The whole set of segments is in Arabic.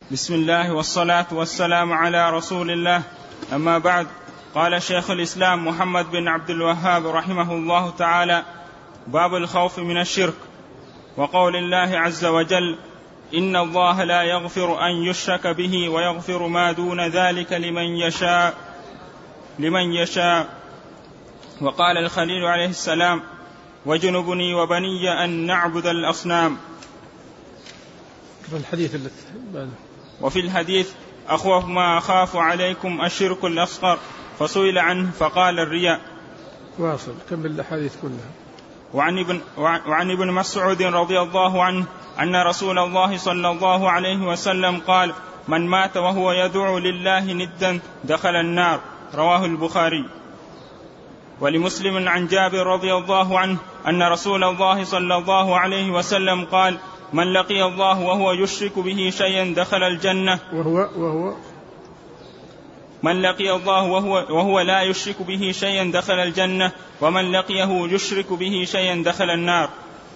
بسم الله والصلاة والسلام على رسول الله. أما بعد، قال شيخ الإسلام محمد بن عبد الوهاب رحمه الله تعالى: باب الخوف من الشرك. وقول الله عز وجل: إن الله لا يغفر أن يشرك به ويغفر ما دون ذلك لمن يشاء. وقال الخليل عليه السلام: وجنبني وبني أن نعبد الأصنام. وفي الحديث: أخوف ما أخاف عليكم الشرك الأصغر، فسئل عنه فقال: الرياء. واصل كمل الأحاديث كلها. وعن ابن مسعود رضي الله عنه أن رسول الله صلى الله عليه وسلم قال: من مات وهو يدعو لله ندا دخل النار. رواه البخاري. ولمسلم عن جابر رضي الله عنه أن رسول الله صلى الله عليه وسلم قال: من لقي الله وهو يشرك به شيئا دخل الجنة. من لقي الله وهو لا يشرك به شيئا دخل الجنة، ومن لقيه يشرك به شيئا دخل النار.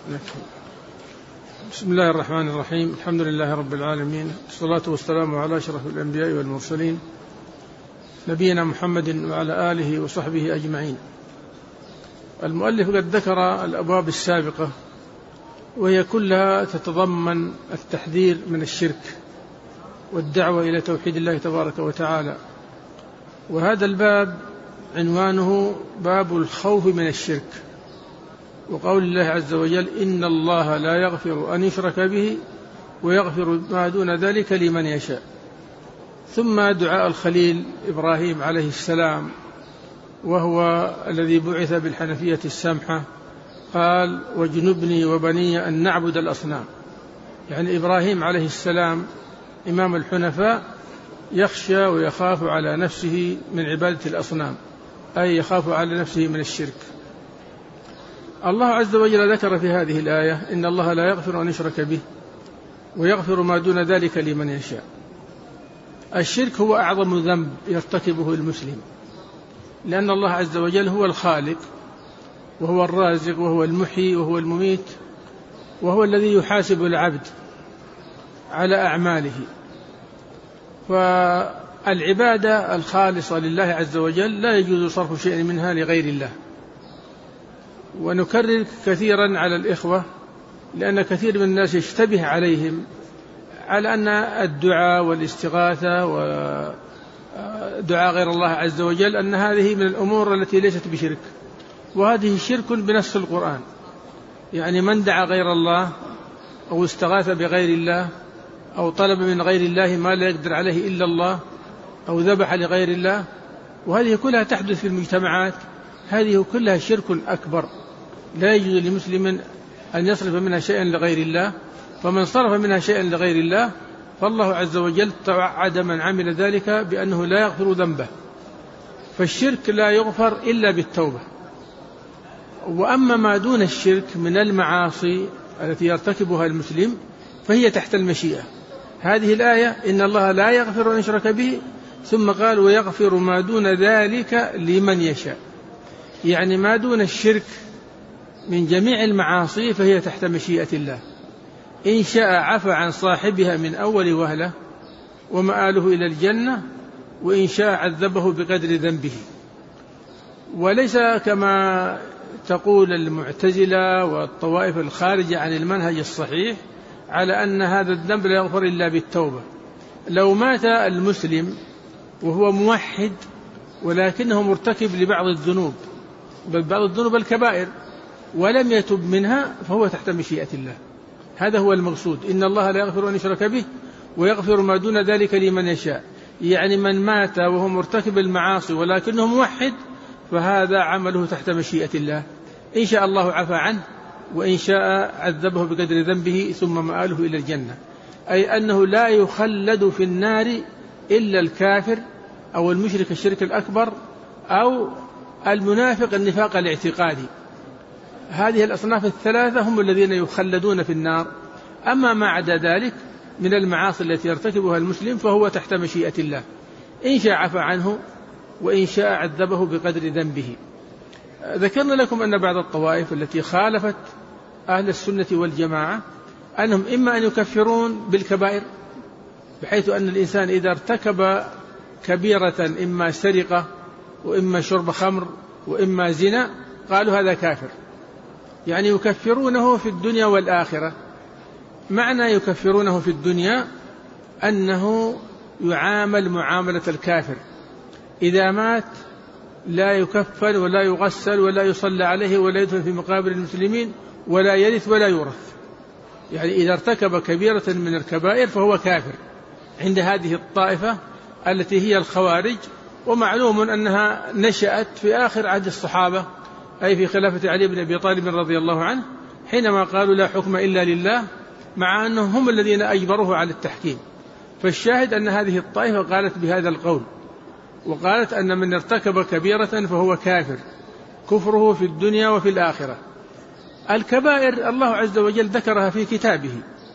بسم الله الرحمن الرحيم. الحمد لله رب العالمين، الصلاة والسلام على أشرف الأنبياء والمرسلين، نبينا محمد وعلى آله وصحبه أجمعين. المؤلف قد ذكر الأبواب السابقة، وهي كلها تتضمن التحذير من الشرك والدعوة إلى توحيد الله تبارك وتعالى. وهذا الباب عنوانه باب الخوف من الشرك، وقول الله عز وجل: إن الله لا يغفر أن يشرك به ويغفر ما دون ذلك لمن يشاء. ثم دعاء الخليل إبراهيم عليه السلام، وهو الذي بعث بالحنفية السمحة، قال: وجنبني وبني أن نعبد الأصنام. يعني إبراهيم عليه السلام إمام الحنفاء يخشى ويخاف على نفسه من عبادة الأصنام، أي يخاف على نفسه من الشرك. الله عز وجل ذكر في هذه الآية: إن الله لا يغفر أن يشرك به ويغفر ما دون ذلك لمن يشاء. الشرك هو أعظم ذنب يرتكبه المسلم، لأن الله عز وجل هو الخالق وهو الرازق وهو المحيي وهو المميت، وهو الذي يحاسب العبد على أعماله. فالعبادة الخالصة لله عز وجل لا يجوز صرف شيء منها لغير الله. ونكرر كثيرا على الإخوة، لأن كثير من الناس يشتبه عليهم على أن الدعاء والاستغاثة ودعاء غير الله عز وجل أن هذه من الأمور التي ليست بشرك، وهذه شرك بنص القرآن. يعني من دعا غير الله أو استغاث بغير الله أو طلب من غير الله ما لا يقدر عليه إلا الله أو ذبح لغير الله، وهذه كلها تحدث في المجتمعات، هذه كلها شرك أكبر، لا يجوز لمسلم أن يصرف منها شيئا لغير الله. فمن صرف منها شيئا لغير الله فالله عز وجل توعد من عمل ذلك بأنه لا يغفر ذنبه. فالشرك لا يغفر إلا بالتوبة. وأما ما دون الشرك من المعاصي التي يرتكبها المسلم فهي تحت المشيئة. هذه الآية: إن الله لا يغفر أن يشرك به، ثم قال: ويغفر ما دون ذلك لمن يشاء. يعني ما دون الشرك من جميع المعاصي فهي تحت مشيئة الله، إن شاء عفى عن صاحبها من أول وهلة ومآله إلى الجنة، وإن شاء عذبه بقدر ذنبه. وليس كما تقول المعتزلة والطوائف الخارجة عن المنهج الصحيح على أن هذا الذنب لا يغفر إلا بالتوبة. لو مات المسلم وهو موحد ولكنه مرتكب لبعض الذنوب، بل بعض الذنوب الكبائر، ولم يتب منها فهو تحت مشيئة الله. هذا هو المقصود: إن الله لا يغفر أن يشرك به ويغفر ما دون ذلك لمن يشاء. يعني من مات وهو مرتكب المعاصي ولكنه موحد فهذا عمله تحت مشيئة الله، إن شاء الله عفى عنه وإن شاء عذبه بقدر ذنبه ثم مآله إلى الجنة. أي أنه لا يخلد في النار إلا الكافر أو المشرك الشرك الأكبر أو المنافق النفاق الاعتقادي. هذه الأصناف الثلاثة هم الذين يخلدون في النار. أما ما عدا ذلك من المعاصي التي يرتكبها المسلم فهو تحت مشيئة الله، إن شاء عفى عنه وإن شاء عذبه بقدر ذنبه. ذكرنا لكم أن بعض الطوائف التي خالفت أهل السنة والجماعة أنهم إما أن يكفرون بالكبائر بحيث أن الإنسان إذا ارتكب كبيرة إما سرقة وإما شرب خمر وإما زنا قالوا هذا كافر، يعني يكفرونه في الدنيا والآخرة. معنى يكفرونه في الدنيا أنه يعامل معاملة الكافر، إذا مات لا يكفر ولا يغسل ولا يصلى عليه ولا يدفن في مقابر المسلمين ولا يرث ولا يورث. يعني إذا ارتكب كبيرة من الكبائر فهو كافر عند هذه الطائفة التي هي الخوارج. ومعلوم أنها نشأت في آخر عهد الصحابة، أي في خلافة علي بن أبي طالب رضي الله عنه، حينما قالوا لا حكم إلا لله، مع أنهم هم الذين أجبروه على التحكيم. فالشاهد أن هذه الطائفة قالت بهذا القول، وقالت أن من ارتكب كبيرة فهو كافر، كفره في الدنيا وفي الآخرة. الكبائر الله عز وجل ذكرها في كتابه،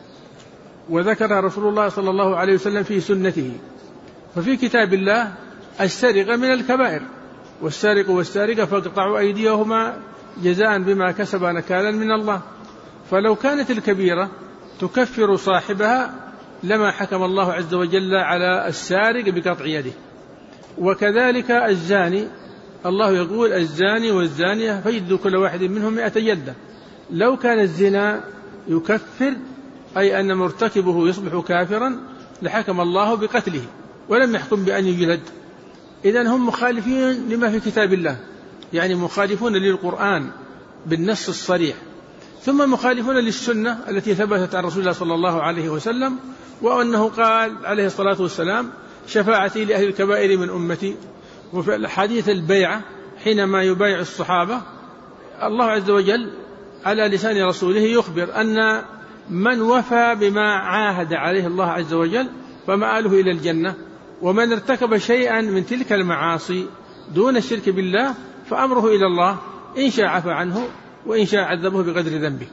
وذكرها رسول الله صلى الله عليه وسلم في سنته. ففي كتاب الله السرقة من الكبائر، والسارق والسارقة فاقطعوا أيديهما جزاء بما كسبا نكالا من الله. فلو كانت الكبيرة تكفر صاحبها لما حكم الله عز وجل على السارق بقطع يده. وكذلك الزاني، الله يقول الزاني والزانية فاجلدوا كل واحد منهم 100 جلدة. لو كان الزنا يكفر، أي أن مرتكبه يصبح كافرا، لحكم الله بقتله ولم يحكم بأن يجلد. إذن هم مخالفين لما في كتاب الله، يعني مخالفون للقرآن بالنص الصريح، ثم مخالفون للسنة التي ثبتت عن رسول الله صلى الله عليه وسلم، وأنه قال عليه الصلاة والسلام شفاعتي لأهل الكبائر من أمتي. وفي الحديث البيعة حينما يبايع الصحابة، الله عز وجل على لسان رسوله يخبر أن من وفى بما عاهد عليه الله عز وجل فمآله إلى الجنة، ومن ارتكب شيئا من تلك المعاصي دون الشرك بالله فأمره إلى الله، إن شاء عفى عنه وإن شاء عذبه بقدر ذنبه.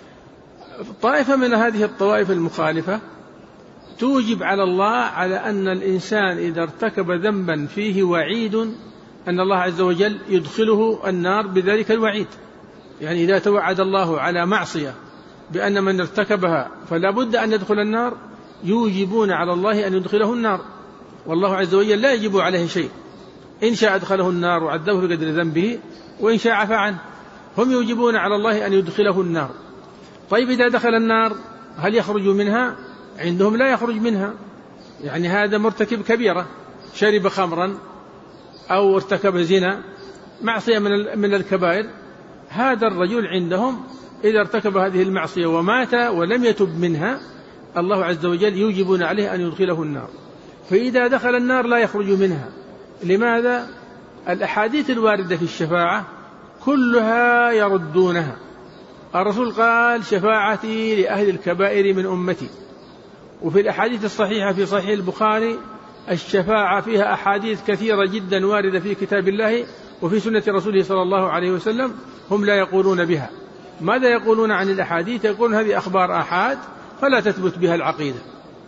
طائفة من هذه الطوائف المخالفة توجب على الله على أن الإنسان إذا ارتكب ذنبا فيه وعيد أن الله عز وجل يدخله النار بذلك الوعيد. يعني إذا توعد الله على معصية بأن من ارتكبها فلا بد أن يدخل النار، يوجبون على الله أن يدخله النار، والله عز وجل لا يجب عليه شيء، إن شاء أدخله النار وعذبه بقدر ذنبه وإن شاء عفى عنه. هم يوجبون على الله أن يدخله النار. طيب إذا دخل النار هل يخرج منها؟ عندهم لا يخرج منها. يعني هذا مرتكب كبيرة، شرب خمرا أو ارتكب زنا، معصية من الكبائر، هذا الرجل عندهم إذا ارتكب هذه المعصية ومات ولم يتب منها الله عز وجل يوجبون عليه أن يدخله النار. فإذا دخل النار لا يخرج منها. لماذا؟ الأحاديث الواردة في الشفاعة كلها يردونها. الرسول قال شفاعتي لأهل الكبائر من أمتي. وفي الأحاديث الصحيحة في صحيح البخاري الشفاعة فيها أحاديث كثيرة جدا واردة في كتاب الله وفي سنة رسوله صلى الله عليه وسلم، هم لا يقولون بها. ماذا يقولون عن الأحاديث؟ يقولون هذه أخبار آحاد فلا تثبت بها العقيدة.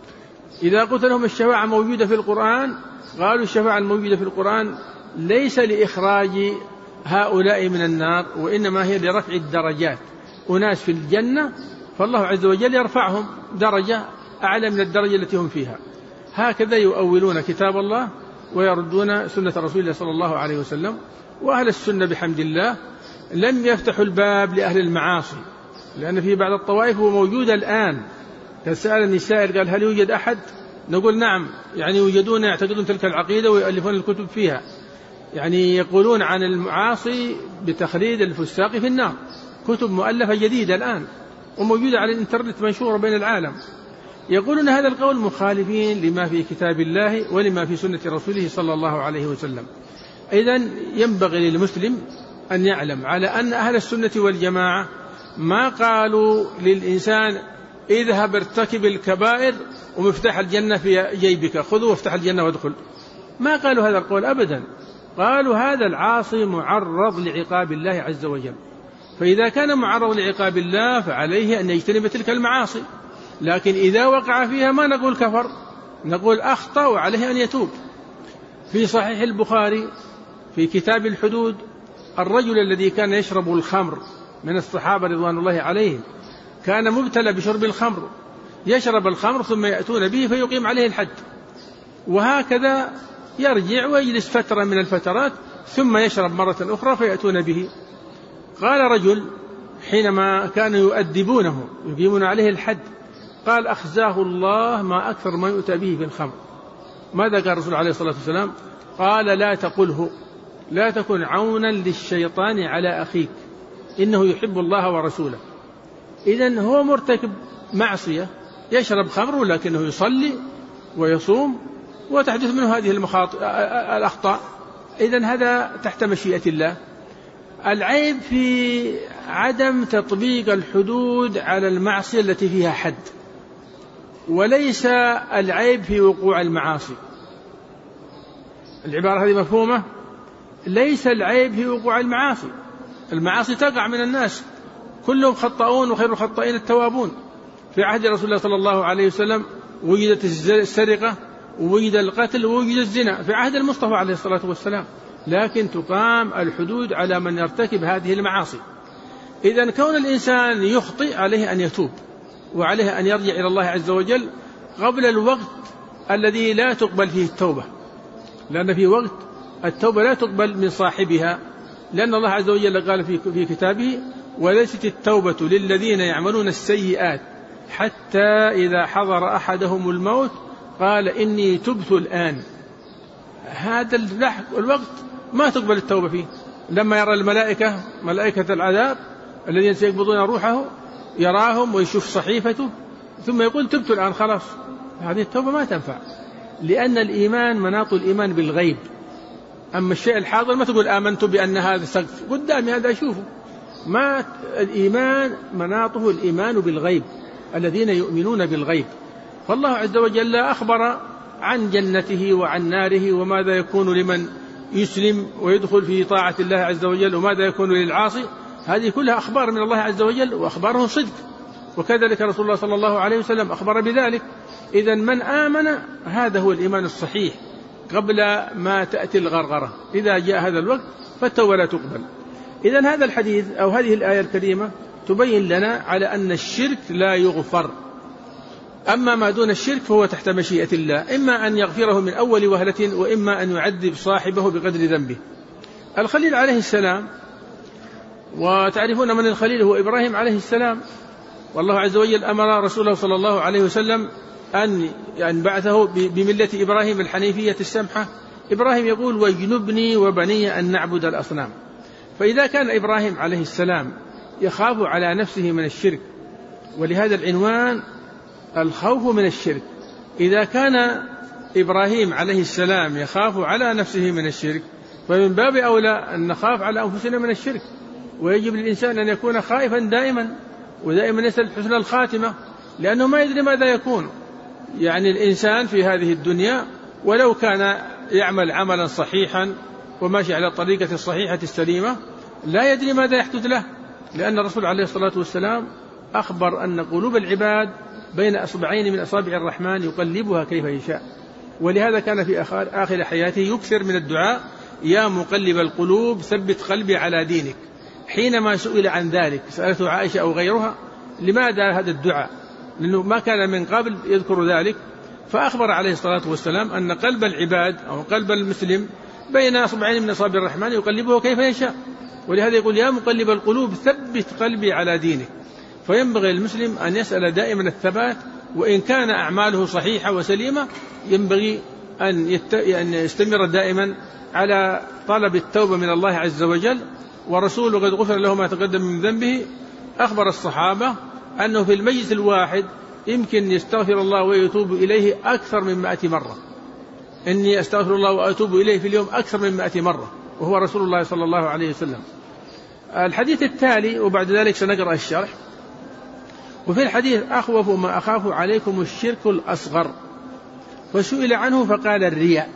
إذا قلت لهم الشفاعة موجودة في القرآن، قالوا الشفاعة الموجودة في القرآن ليس لإخراج هؤلاء من النار، وإنما هي لرفع الدرجات. أناس في الجنة فالله عز وجل يرفعهم درجة أعلى من الدرجة التي هم فيها. هكذا يؤولون كتاب الله ويردون سنة رسول الله صلى الله عليه وسلم. وأهل السنة بحمد الله لم يفتحوا الباب لأهل المعاصي، لأن في بعض الطوائف هو موجود الآن. سألني السائل قال هل يوجد أحد؟ نقول نعم، يعني يوجدون يعتقدون تلك العقيدة ويؤلفون الكتب فيها، يعني يقولون عن المعاصي بتخليد الفساق في النار، كتب مؤلفة جديدة الآن وموجودة على الإنترنت منشورة بين العالم. يقولون هذا القول مخالفين لما في كتاب الله ولما في سنة رسوله صلى الله عليه وسلم. إذن ينبغي للمسلم أن يعلم على أن أهل السنة والجماعة ما قالوا للإنسان اذهب ارتكب الكبائر ومفتاح الجنة في جيبك، خذوا وافتح الجنة وادخل. ما قالوا هذا القول أبدا. قالوا هذا العاصي معرض لعقاب الله عز وجل، فإذا كان معرض لعقاب الله فعليه أن يجتنب تلك المعاصي. لكن إذا وقع فيها ما نقول كفر، نقول أخطأ وعليه أن يتوب. في صحيح البخاري في كتاب الحدود الرجل الذي كان يشرب الخمر من الصحابة رضوان الله عليهم كان مبتلى بشرب الخمر، يشرب الخمر ثم يأتون به فيقيم عليه الحد، وهكذا يرجع ويجلس فترة من الفترات ثم يشرب مرة أخرى فيأتون به. قال رجل حينما كانوا يؤدبونه يقيمون عليه الحد قال أخزاه الله ما أكثر ما يؤتى به في الخمر. ماذا قال الرسول عليه الصلاة والسلام؟ قال لا تقله، لا تكن عونا للشيطان على أخيك إنه يحب الله ورسوله. إذن هو مرتكب معصية، يشرب خمر ولكنه يصلي ويصوم وتحدث منه هذه الأخطاء، إذن هذا تحت مشيئة الله. العيب في عدم تطبيق الحدود على المعصية التي فيها حد، وليس العيب في وقوع المعاصي. العبارة هذه مفهومة؟ ليس العيب في وقوع المعاصي، المعاصي تقع من الناس، كلهم خطاؤون وخير الخطائين التوابون. في عهد رسول الله صلى الله عليه وسلم وجدت السرقة ووجد القتل ووجد الزنا في عهد المصطفى عليه الصلاة والسلام، لكن تقام الحدود على من يرتكب هذه المعاصي. إذن كون الإنسان يخطئ عليه أن يتوب، وعليه أن يرجع إلى الله عز وجل قبل الوقت الذي لا تقبل فيه التوبة، لأن في وقت التوبة لا تقبل من صاحبها، لأن الله عز وجل قال في كتابه وليست التوبة للذين يعملون السيئات حتى إذا حضر أحدهم الموت قال إني تبت الآن. هذا الوقت ما تقبل التوبة فيه، لما يرى الملائكة ملائكة العذاب الذين سيقبضون روحه يراهم ويشوف صحيفته ثم يقول تبت الآن خلاص، هذه التوبة ما تنفع، لأن الإيمان مناط الإيمان بالغيب. أما الشيء الحاضر ما تقول آمنت بأن هذا سقف قدامي هذا أشوفه، ما الإيمان مناطه الإيمان بالغيب، الذين يؤمنون بالغيب. فالله عز وجل أخبر عن جنته وعن ناره وماذا يكون لمن يسلم ويدخل في طاعة الله عز وجل وماذا يكون للعاصي، هذه كلها أخبار من الله عز وجل وأخباره صدق، وكذلك رسول الله صلى الله عليه وسلم أخبر بذلك. إذن من آمن هذا هو الإيمان الصحيح قبل ما تأتي الغرغرة، إذا جاء هذا الوقت فالتوبة لا تقبل. إذن هذا الحديث أو هذه الآية الكريمة تبين لنا على أن الشرك لا يغفر، أما ما دون الشرك فهو تحت مشيئة الله، إما أن يغفره من أول وهلة وإما أن يعذب صاحبه بقدر ذنبه. الخليل عليه السلام، وتعرفون من الخليل هو إبراهيم عليه السلام، والله عز وجل أمر رسوله صلى الله عليه وسلم أن بعثه بملة إبراهيم الحنيفية السمحة. إبراهيم يقول واجنبني وبني أن نعبد الأصنام. فإذا كان إبراهيم عليه السلام يخاف على نفسه من الشرك، ولهذا العنوان الخوف من الشرك، إذا كان إبراهيم عليه السلام يخاف على نفسه من الشرك فمن باب أولى أن نخاف على أنفسنا من الشرك. ويجب للإنسان أن يكون خائفا دائما، ودائما يسأل حسن الخاتمة، لأنه ما يدري ماذا يكون. يعني الإنسان في هذه الدنيا ولو كان يعمل عملا صحيحا وماشي على الطريقة الصحيحة السليمة لا يدري ماذا يحدث له، لأن الرسول عليه الصلاة والسلام أخبر أن قلوب العباد بين أصبعين من أصابع الرحمن يقلبها كيف يشاء. ولهذا كان في آخر حياته يكثر من الدعاء يا مقلب القلوب ثبت قلبي على دينك. حينما سئل عن ذلك سألته عائشة أو غيرها لماذا هذا الدعاء، لأنه ما كان من قبل يذكر ذلك، فأخبر عليه الصلاة والسلام أن قلب العباد أو قلب المسلم بين أصبعين من أصابع الرحمن يقلبه كيف يشاء. ولهذا يقول يا مقلب القلوب ثبت قلبي على دينك. فينبغي المسلم أن يسأل دائما الثبات، وإن كان أعماله صحيحة وسليمة ينبغي أن يستمر دائما على طلب التوبة من الله عز وجل. ورسوله قد غفر له ما تقدم من ذنبه. أخبر الصحابة أنه في المجلس الواحد يمكن يستغفر الله ويتوب إليه أكثر من 100 مرة. إني أستغفر الله وأتوب إليه في اليوم أكثر من 100 مرة، وهو رسول الله صلى الله عليه وسلم. الحديث التالي وبعد ذلك سنقرأ الشرح. وفي الحديث أخوف ما أخاف عليكم الشرك الأصغر، فسئل عنه فقال الرياء.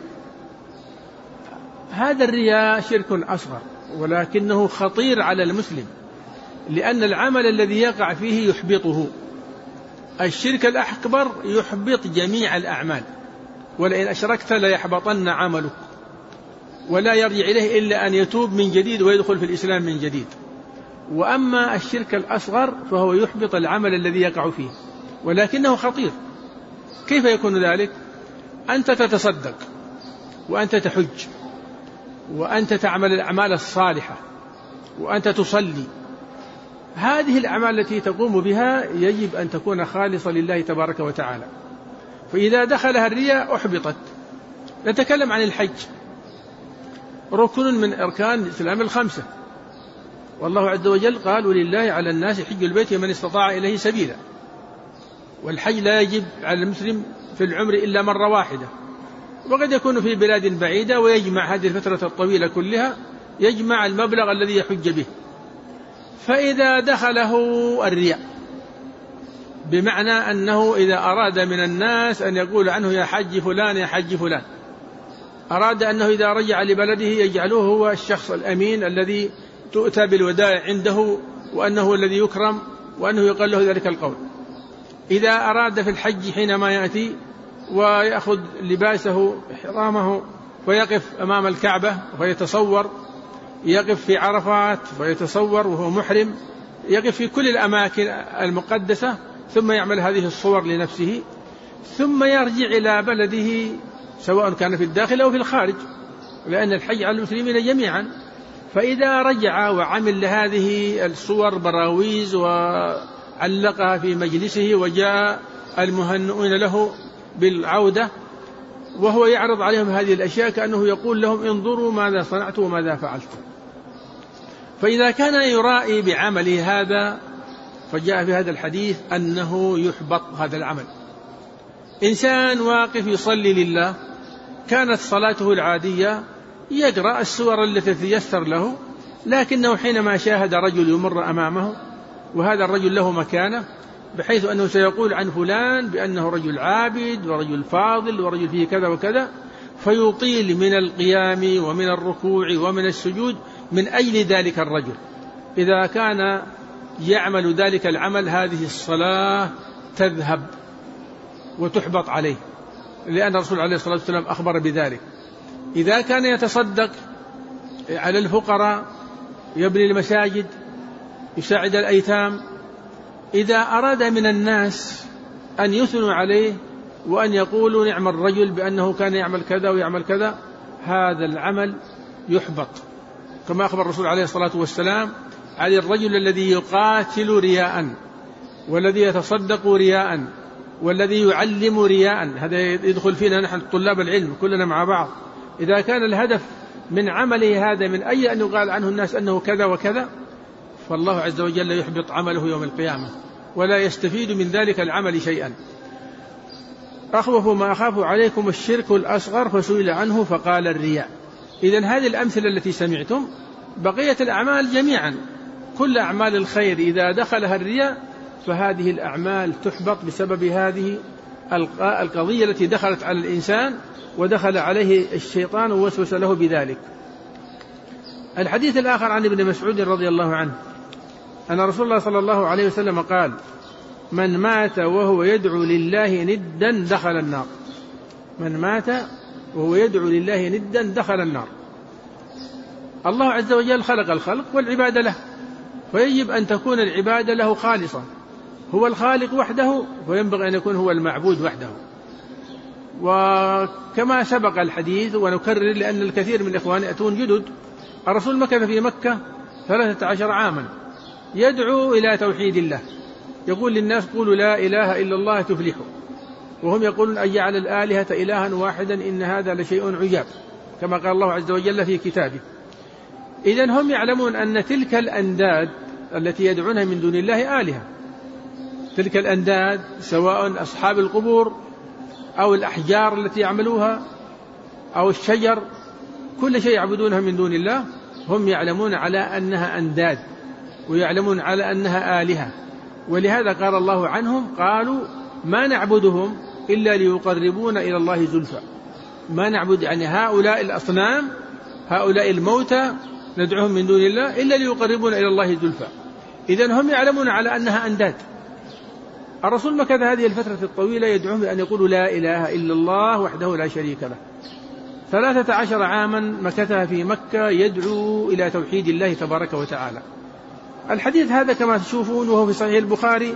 هذا الرياء شرك أصغر ولكنه خطير على المسلم، لأن العمل الذي يقع فيه يحبطه. الشرك الأكبر يحبط جميع الأعمال، ولئن أشركت ليحبطن عملك، ولا يرجع إليه إلا أن يتوب من جديد ويدخل في الإسلام من جديد. وأما الشرك الأصغر فهو يحبط العمل الذي يقع فيه، ولكنه خطير. كيف يكون ذلك؟ أنت تتصدق وأنت تحج وأنت تعمل الأعمال الصالحة وأنت تصلي، هذه الأعمال التي تقوم بها يجب أن تكون خالصة لله تبارك وتعالى، فإذا دخلها الرياء أحبطت. نتكلم عن الحج، ركن من أركان الإسلام 5، والله عز وجل قال: ولله على الناس حج البيت من استطاع إليه سبيلا. والحج لا يجب على المسلم في العمر إلا مرة واحدة، وقد يكون في بلاد بعيدة ويجمع هذه الفترة الطويلة كلها، يجمع المبلغ الذي يحج به. فإذا دخله الرياء، بمعنى أنه إذا أراد من الناس أن يقول عنه يا حج فلان يا حج فلان، أراد أنه إذا رجع لبلده يجعله هو الشخص الأمين الذي تؤتى بالودائع عنده، وأنه الذي يكرم، وأنه يقال له ذلك القول. إذا أراد في الحج حينما يأتي ويأخذ لباسه إحرامه ويقف أمام الكعبة فيتصور، يقف في عرفات فيتصور وهو محرم، يقف في كل الأماكن المقدسة، ثم يعمل هذه الصور لنفسه، ثم يرجع إلى بلده سواء كان في الداخل أو في الخارج، لأن الحج على المسلمين جميعا. فإذا رجع وعمل لهذه الصور براويز وعلقها في مجلسه، وجاء المهنئون له بالعودة وهو يعرض عليهم هذه الأشياء كأنه يقول لهم: انظروا ماذا صنعت وماذا فعلت. فإذا كان يرائي بعمله هذا، فجاء في هذا الحديث أنه يحبط هذا العمل. إنسان واقف يصلي لله، كانت صلاته العادية، يقرأ السور التي تيسر له، لكنه حينما شاهد رجل يمر أمامه، وهذا الرجل له مكانة بحيث أنه سيقول عن فلان بأنه رجل عابد ورجل فاضل ورجل فيه كذا وكذا، فيطيل من القيام ومن الركوع ومن السجود من أجل ذلك الرجل. إذا كان يعمل ذلك العمل، هذه الصلاة تذهب وتحبط عليه، لأن الرسول عليه الصلاة والسلام أخبر بذلك. إذا كان يتصدق على الفقراء، يبني المساجد، يساعد الأيتام، إذا أراد من الناس أن يثنوا عليه وأن يقولوا نعم الرجل بأنه كان يعمل كذا ويعمل كذا، هذا العمل يحبط، كما أخبر الرسول عليه الصلاة والسلام عن الرجل الذي يقاتل رياء، والذي يتصدق رياء، والذي يعلم رياء. هذا يدخل فينا نحن طلاب العلم كلنا مع بعض. إذا كان الهدف من عمله هذا من أجل أن يقال عنه الناس أنه كذا وكذا، فالله عز وجل يحبط عمله يوم القيامة ولا يستفيد من ذلك العمل شيئا. أخوف ما أخاف عليكم الشرك الأصغر، فسئل عنه فقال الرياء. إذن هذه الأمثلة التي سمعتم، بقية الأعمال جميعا، كل أعمال الخير إذا دخلها الرياء فهذه الأعمال تحبط بسبب هذه القضية التي دخلت على الإنسان ودخل عليه الشيطان ووسوس له بذلك. الحديث الآخر عن ابن مسعود رضي الله عنه أن رسول الله صلى الله عليه وسلم قال: من مات وهو يدعو لله ندا دخل النار. من مات وهو يدعو لله ندا دخل النار. الله عز وجل خلق الخلق والعبادة له، فيجب أن تكون العبادة له خالصة. هو الخالق وحده، وينبغي أن يكون هو المعبود وحده. وكما سبق الحديث ونكرر لأن الكثير من الإخوان يأتون جدد، الرسول مكث في مكة 13 عاما يدعو إلى توحيد الله، يقول للناس: قولوا لا إله إلا الله تفلحوا، وهم يقولون: أجعل الآلهة إلها واحدا إن هذا لشيء عجاب، كما قال الله عز وجل في كتابه. إذن هم يعلمون أن تلك الأنداد التي يدعونها من دون الله آلهة، تلك الأنداد سواء أصحاب القبور أو الأحجار التي يعملوها أو الشجر، كل شيء يعبدونها من دون الله هم يعلمون على أنها أنداد، ويعلمون على أنها آلهة. ولهذا قال الله عنهم: قالوا ما نعبدهم إلا ليقربون إلى الله زلفى. ما نعبد يعني هؤلاء الأصنام، هؤلاء الموتى ندعوهم من دون الله إلا ليقربون إلى الله زلفى. إذن هم يعلمون على أنها أنداد. الرسول مكث هذه الفترة الطويلة يدعوهم بأن يقولوا لا إله إلا الله وحده لا شريك له. 13 عاما مكثها في مكة يدعو إلى توحيد الله تبارك وتعالى. الحديث هذا كما تشوفون وهو في صحيح البخاري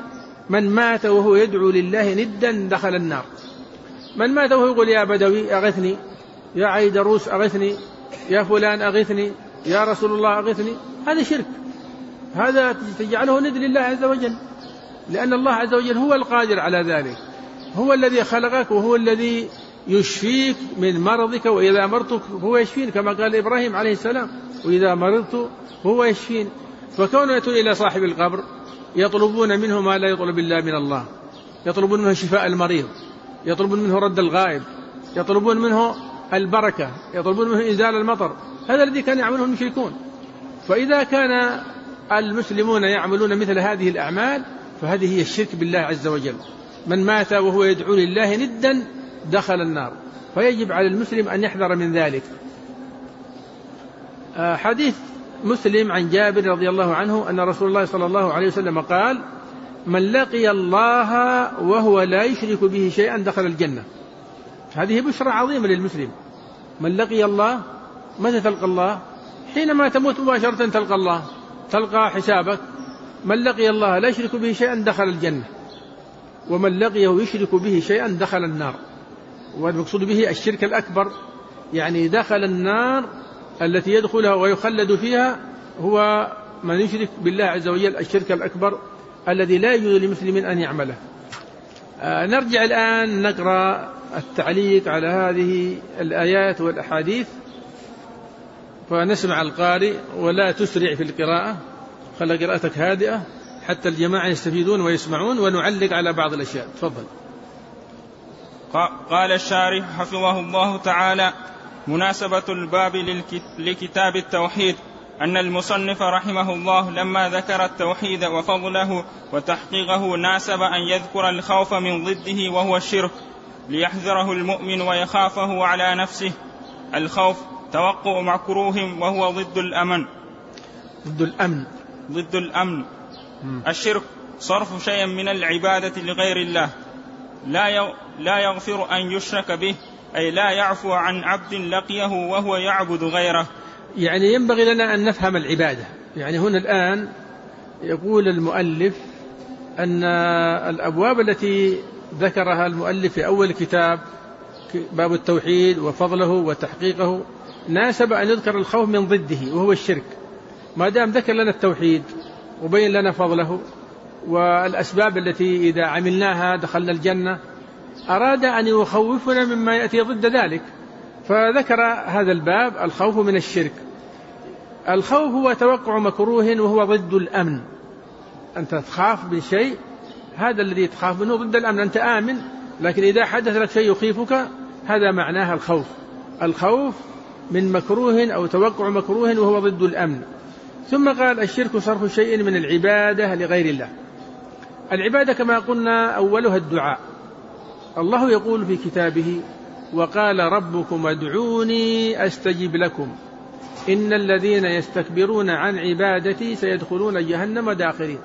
من مات وهو يدعو لله ندا دخل النار. من مات وهو يقول يا بدوي أغثني، يا عيدروس أغثني، يا فلان أغثني، يا رسول الله أغثني، هذا شرك، هذا تجعله ند لله عز وجل، لأن الله عز وجل هو القادر على ذلك، هو الذي خلقك وهو الذي يشفيك من مرضك، وإذا مرضت هو يشفين، كما قال إبراهيم عليه السلام وإذا مرضت هو يشفين. فكونوا يأتون إلى صاحب القبر يطلبون منه ما لا يطلب الله من الله، يطلبون منه شفاء المريض، يطلبون منه رد الغائب، يطلبون منه البركة، يطلبون منه إنزال المطر، هذا الذي كان يعمله المشركون. فإذا كان المسلمون يعملون مثل هذه الأعمال فهذه هي الشرك بالله عز وجل. من مات وهو يدعو لله ندا دخل النار، فيجب على المسلم أن يحذر من ذلك. حديث مسلم عن جابر رضي الله عنه أن رسول الله صلى الله عليه وسلم قال: من لقي الله وهو لا يشرك به شيئا دخل الجنة. هذه بشرى عظيمة للمسلم. من لقي الله، متى تلقى الله؟ حينما تموت مباشرة تلقى الله، تلقى حسابك. من لقي الله لا يشرك به شيئا دخل الجنة، ومن لقيه يشرك به شيئا دخل النار. والمقصود به الشرك الأكبر، يعني دخل النار التي يدخلها ويخلد فيها هو من يشرك بالله عز وجل الشرك الأكبر الذي لا يجوز لمسلم أن يعمله. نرجع الآن نقرأ التعليق على هذه الآيات والأحاديث، فنسمع القارئ ولا تسرع في القراءة، خلى قراءتك هادئة حتى الجماعة يستفيدون ويسمعون، ونعلق على بعض الأشياء. تفضل. قال الشارح حفظه الله تعالى: مناسبة الباب لكتاب التوحيد أن المصنف رحمه الله لما ذكر التوحيد وفضله وتحقيقه ناسب أن يذكر الخوف من ضده وهو الشرك، ليحذره المؤمن ويخافه على نفسه. الخوف توقع مكروه وهو ضد الأمن. ضد الأمن. الشرك صرف شيء من العبادة لغير الله، لا يغفر أن يشرك به، أي لا يعفو عن عبد لقيه وهو يعبد غيره. يعني ينبغي لنا أن نفهم العبادة. يعني هنا الآن يقول المؤلف أن الأبواب التي ذكرها المؤلف في أول كتاب، باب التوحيد وفضله وتحقيقه، ناسب أن يذكر الخوف من ضده وهو الشرك. ما دام ذكر لنا التوحيد وبين لنا فضله والأسباب التي إذا عملناها دخلنا الجنة، أراد أن يخوفنا مما يأتي ضد ذلك، فذكر هذا الباب الخوف من الشرك. الخوف هو توقع مكروه وهو ضد الأمن. أنت تخاف من شيء، هذا الذي تخاف منه ضد الأمن. أنت آمن، لكن إذا حدث لك شيء يخيفك هذا معناها الخوف. الخوف من مكروه أو توقع مكروه وهو ضد الأمن. ثم قال: الشرك صرف شيء من العبادة لغير الله. العبادة كما قلنا أولها الدعاء. الله يقول في كتابه: وقال ربكم ادعوني أستجب لكم إن الذين يستكبرون عن عبادتي سيدخلون جهنم داخرين.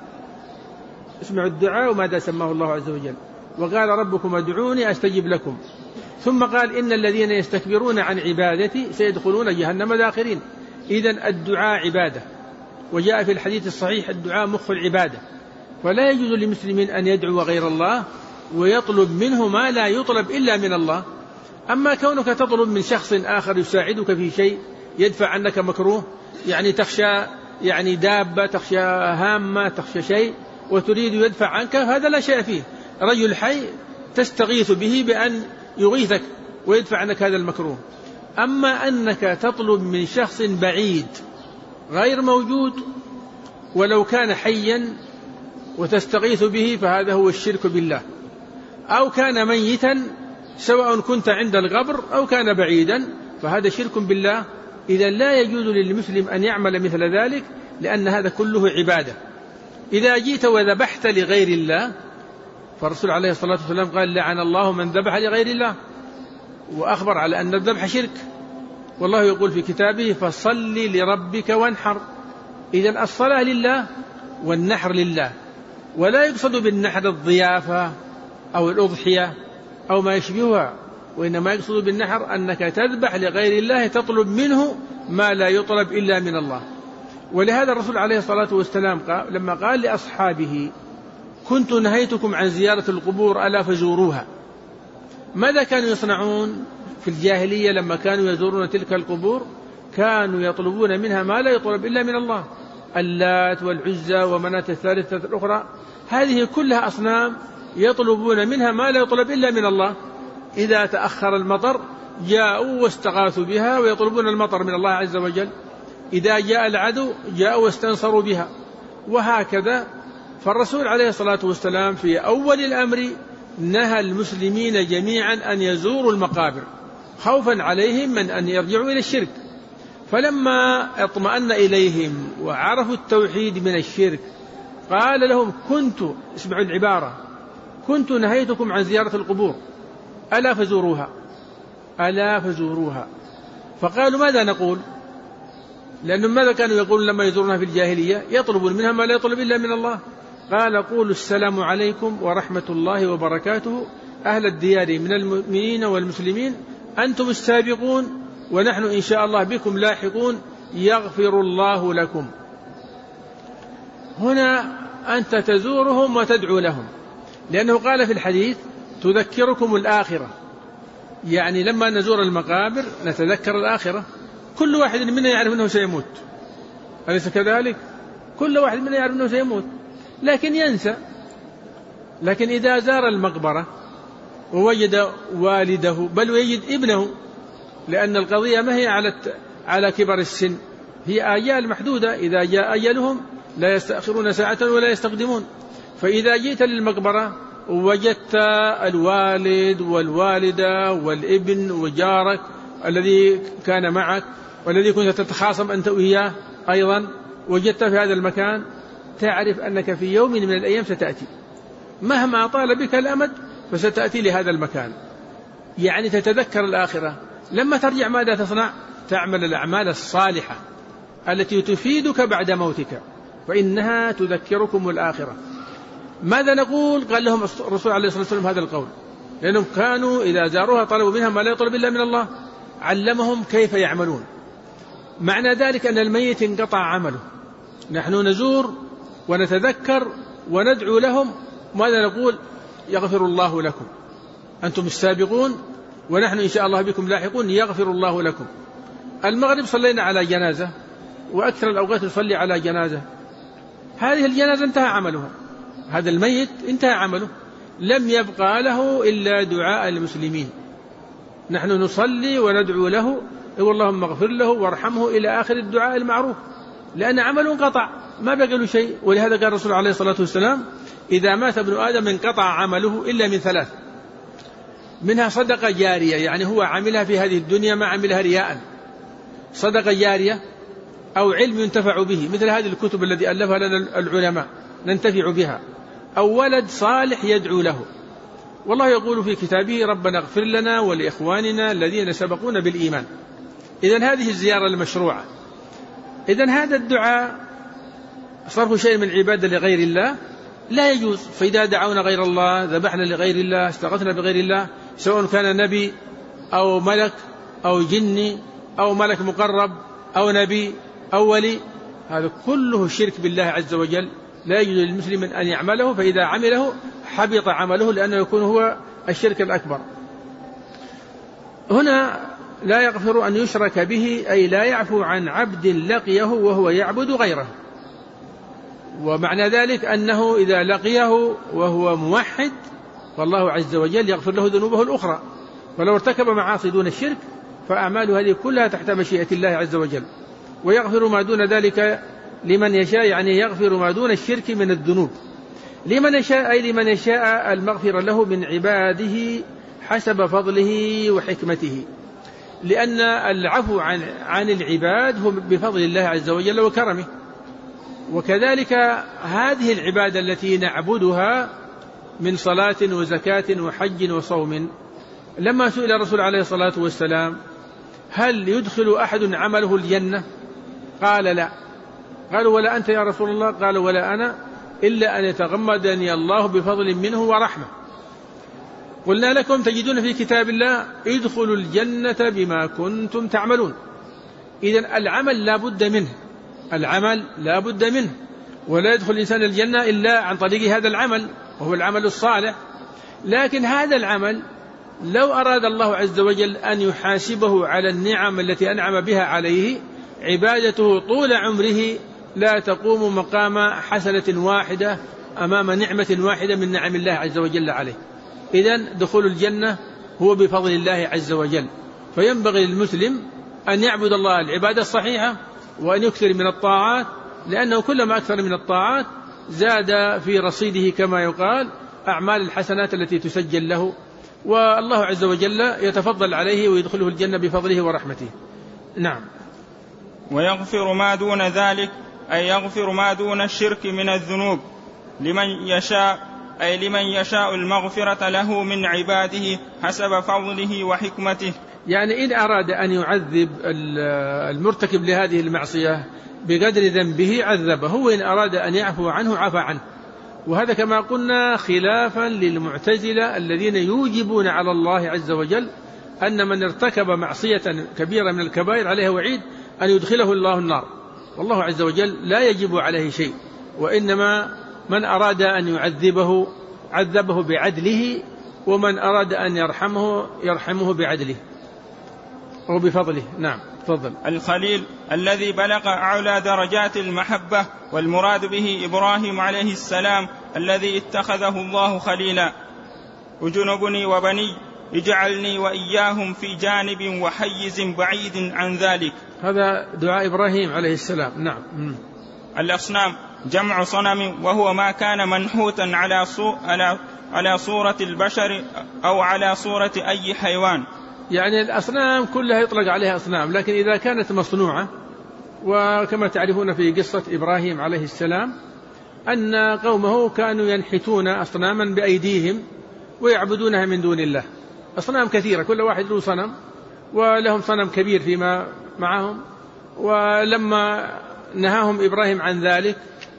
اسمعوا الدعاء وماذا سماه الله عز وجل: وقال ربكم ادعوني أستجب لكم، ثم قال إن الذين يستكبرون عن عبادتي سيدخلون جهنم داخرين. إذن الدعاء عبادة، وجاء في الحديث الصحيح: الدعاء مخ العبادة. فلا يجوز لمسلم أن يدعو غير الله ويطلب منه ما لا يطلب إلا من الله. أما كونك تطلب من شخص آخر يساعدك في شيء، يدفع عنك مكروه، يعني تخشى يعني دابة، تخشى هامة، تخشى شيء وتريد يدفع عنك، هذا لا شيء فيه. رجل حي تستغيث به بأن يغيثك ويدفع عنك هذا المكروه. أما أنك تطلب من شخص بعيد غير موجود ولو كان حيا وتستغيث به، فهذا هو الشرك بالله. أو كان ميتا سواء كنت عند القبر أو كان بعيدا، فهذا شرك بالله. إذا لا يجوز للمسلم أن يعمل مثل ذلك، لأن هذا كله عبادة. إذا جيت وذبحت لغير الله، فالرسول عليه الصلاة والسلام قال: لعن الله من ذبح لغير الله، وأخبر على أن الذبح شرك. والله يقول في كتابه: فصل لربك وانحر. إذن الصلاة لله والنحر لله، ولا يقصد بالنحر الضيافة أو الأضحية أو ما يشبهها، وإنما يقصد بالنحر أنك تذبح لغير الله، تطلب منه ما لا يطلب إلا من الله. ولهذا الرسول عليه الصلاة والسلام لما قال لأصحابه: كنت نهيتكم عن زيارة القبور ألا فزوروها. ماذا كانوا يصنعون في الجاهلية لما كانوا يزورون تلك القبور؟ كانوا يطلبون منها ما لا يطلب إلا من الله، اللات والعزى ومناة الثالثة الأخرى، هذه كلها أصنام يطلبون منها ما لا يطلب إلا من الله. إذا تأخر المطر جاءوا واستغاثوا بها ويطلبون المطر من الله عز وجل، إذا جاء العدو جاءوا واستنصروا بها، وهكذا. فالرسول عليه الصلاة والسلام في أول الأمر نهى المسلمين جميعا أن يزوروا المقابر خوفا عليهم من أن يرجعوا إلى الشرك. فلما اطمأن إليهم وعرفوا التوحيد من الشرك قال لهم اسمعوا العبارة: كنت نهيتكم عن زيارة القبور ألا فزوروها، ألا فزوروها. فقالوا ماذا نقول؟ لأنهم ماذا كانوا يقولون لما يزورونها في الجاهلية؟ يطلبون منها ما لا يطلب إلا من الله. قال: قولوا السلام عليكم ورحمة الله وبركاته أهل الديار من المؤمنين والمسلمين، أنتم السابقون ونحن إن شاء الله بكم لاحقون، يغفر الله لكم. هنا أنت تزورهم وتدعو لهم، لأنه قال في الحديث: تذكركم الآخرة، يعني لما نزور المقابر نتذكر الآخرة. كل واحد منا يعرف أنه سيموت، أليس كذلك؟ كل واحد منا يعرف أنه سيموت لكن ينسى. لكن إذا زار المقبرة ووجد والده بل ويجد ابنه، لأن القضية ما هي على كبر السن، هي آجال محدودة، إذا جاء أجلهم لا يستأخرون ساعة ولا يستقدمون. فإذا جئت للمقبرة وجدت الوالد والوالدة والابن وجارك الذي كان معك والذي كنت تتخاصم أنت وإياه أيضا، وجدت في هذا المكان، تعرف أنك في يوم من الأيام ستأتي، مهما طال بك الأمد فستأتي لهذا المكان، يعني تتذكر الآخرة. لما ترجع ماذا تصنع؟ تعمل الأعمال الصالحة التي تفيدك بعد موتك، فإنها تذكركم الآخرة. ماذا نقول؟ قال لهم الرسول عليه الصلاة والسلام هذا القول لأنهم كانوا إذا زاروها طلبوا منها ما لا يطلب إلا من الله، علمهم كيف يعملون. معنى ذلك أن الميت انقطع عمله، نحن نزور ونتذكر وندعو لهم، ماذا نقول؟ يغفر الله لكم، أنتم السابقون ونحن إن شاء الله بكم لاحقون، يغفر الله لكم. المغرب صلينا على جنازة، وأكثر الأوقات نصلي على جنازة، هذه الجنازة انتهى عملها، هذا الميت انتهى عمله، لم يبقى له إلا دعاء المسلمين. نحن نصلي وندعو له، اللهم اغفر له وارحمه إلى آخر الدعاء المعروف، لأن عمله انقطع ما بقى له شيء. ولهذا قال الرسول عليه الصلاة والسلام: إذا مات ابن آدم انقطع عمله إلا من ثلاث، منها صدقة جارية، يعني هو عملها في هذه الدنيا ما عملها رياء، صدقة جارية، أو علم ينتفع به مثل هذه الكتب التي ألفها لنا العلماء ننتفع بها، أو ولد صالح يدعو له. والله يقول في كتابه: ربنا اغفر لنا ولإخواننا الذين سبقونا بالإيمان. إذن هذه الزيارة المشروعة. إذن هذا الدعاء صرف شيء من العبادة لغير الله لا يجوز. فإذا دعونا غير الله، ذبحنا لغير الله، استغثنا بغير الله، سواء كان نبي أو ملك أو جني أو ملك مقرب أو نبي أو ولي، هذا كله شرك بالله عز وجل، لا يجوز للمسلم أن يعمله، فإذا عمله حبط عمله، لأنه يكون هو الشرك الأكبر. هنا لا يغفر أن يشرك به، أي لا يعفو عن عبد لقيه وهو يعبد غيره. ومعنى ذلك أنه إذا لقيه وهو موحد فالله عز وجل يغفر له ذنوبه الأخرى، ولو ارتكب معاصي دون الشرك فأعماله هذه كلها تحت مشيئة الله عز وجل. ويغفر ما دون ذلك لمن يشاء، يعني يغفر ما دون الشرك من الذنوب لمن يشاء، أي لمن يشاء المغفرة له من عباده حسب فضله وحكمته، لأن العفو عن العباد هو بفضل الله عز وجل وكرمه. وكذلك هذه العبادة التي نعبدها من صلاة وزكاة وحج وصوم، لما سئل الرسول عليه الصلاة والسلام: هل يدخل أحد عمله الجنة؟ قال: لا. قالوا: ولا أنت يا رسول الله؟ قال: ولا أنا، إلا أن يتغمدني الله بفضل منه ورحمة. قلنا لكم تجدون في كتاب الله: ادخلوا الجنة بما كنتم تعملون. إذن العمل لا بد منه، العمل لا بد منه، ولا يدخل الإنسان الجنة إلا عن طريق هذا العمل. وهو العمل الصالح. لكن هذا العمل لو أراد الله عز وجل أن يحاسبه على النعم التي أنعم بها عليه، عبادته طول عمره لا تقوم مقام حسنة واحدة أمام نعمة واحدة من نعم الله عز وجل عليه. إذن دخول الجنة هو بفضل الله عز وجل. فينبغي للمسلم أن يعبد الله العبادة الصحيحة وأن يكثر من الطاعات، لأنه كلما أكثر من الطاعات زاد في رصيده كما يقال أعمال الحسنات التي تسجل له، والله عز وجل يتفضل عليه ويدخله الجنة بفضله ورحمته. نعم. ويغفر ما دون ذلك أي يغفر ما دون الشرك من الذنوب لمن يشاء، أي لمن يشاء المغفرة له من عباده حسب فضله وحكمته. يعني إن أراد أن يعذب المرتكب لهذه المعصية بقدر ذنبه عذبه، وإن أراد أن يعفو عنه عفى عنه. وهذا كما قلنا خلافا للمعتزلة الذين يوجبون على الله عز وجل أن من ارتكب معصية كبيرة من الكبائر عليه وعيد أن يدخله الله النار، والله عز وجل لا يجب عليه شيء، وإنما من أراد أن يعذبه عذبه بعدله، ومن أراد أن يرحمه بعدله أو بفضله. نعم. تفضل. الخليل الذي بلغ أعلى درجات المحبة، والمراد به إبراهيم عليه السلام الذي اتخذه الله خليلا. وجنبني وبني اجعلني وإياهم في جانب وحيز بعيد عن ذلك. هذا دعاء إبراهيم عليه السلام. نعم. الأصنام جمع صنم، وهو ما كان منحوتا على صورة البشر أو على صورة أي حيوان. يعني الأصنام كلها يطلق عليها أصنام، لكن إذا كانت مصنوعة، وكما تعرفون في قصة إبراهيم عليه السلام أن قومه كانوا ينحتون أصناما بأيديهم ويعبدونها من دون الله. أصنام كثيرة، كل واحد له صنم، ولهم صنم كبير فيما معهم. ولما نهاهم إبراهيم عن ذلك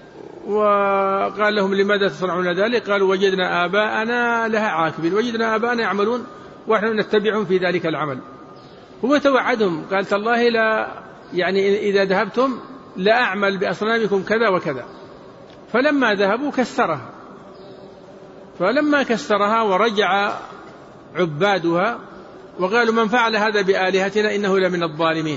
وقال لهم لماذا تصنعون ذلك، قالوا وجدنا آباءنا لها عاكفين، وجدنا آباءنا يعملون ونحن نتبعهم في ذلك العمل. هو توعدهم قال تالله لا، يعني إذا ذهبتم لا أعمل بأصنامكم كذا وكذا. فلما ذهبوا كسرها، فلما كسرها ورجع عبادها وقالوا من فعل هذا بآلهتنا إنه لمن الظالمين.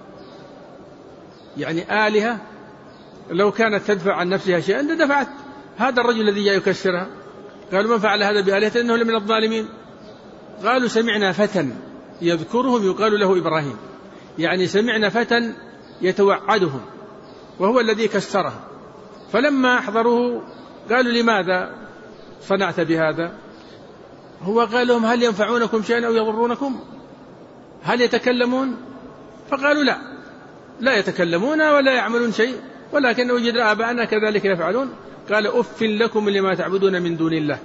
يعني آلهة لو كانت تدفع عن نفسها شيئا دفعت، هذا الرجل الذي جاء يكسرها قالوا من فعل هذا بآلهتنا إنه لمن الظالمين. قالوا سمعنا فتى يذكرهم يقال له إبراهيم، يعني سمعنا فتى يتوعدهم وهو الذي كسرها. فلما أحضروه قالوا لماذا صنعت بهذا؟ هو قال لهم هل ينفعونكم شيئا أو يضرونكم؟ هل يتكلمون؟ فقالوا لا يتكلمون ولا يعملون شيء، ولكن وجدنا آباءنا كذلك يفعلون. قال أف لكم لما تعبدون من دون الله.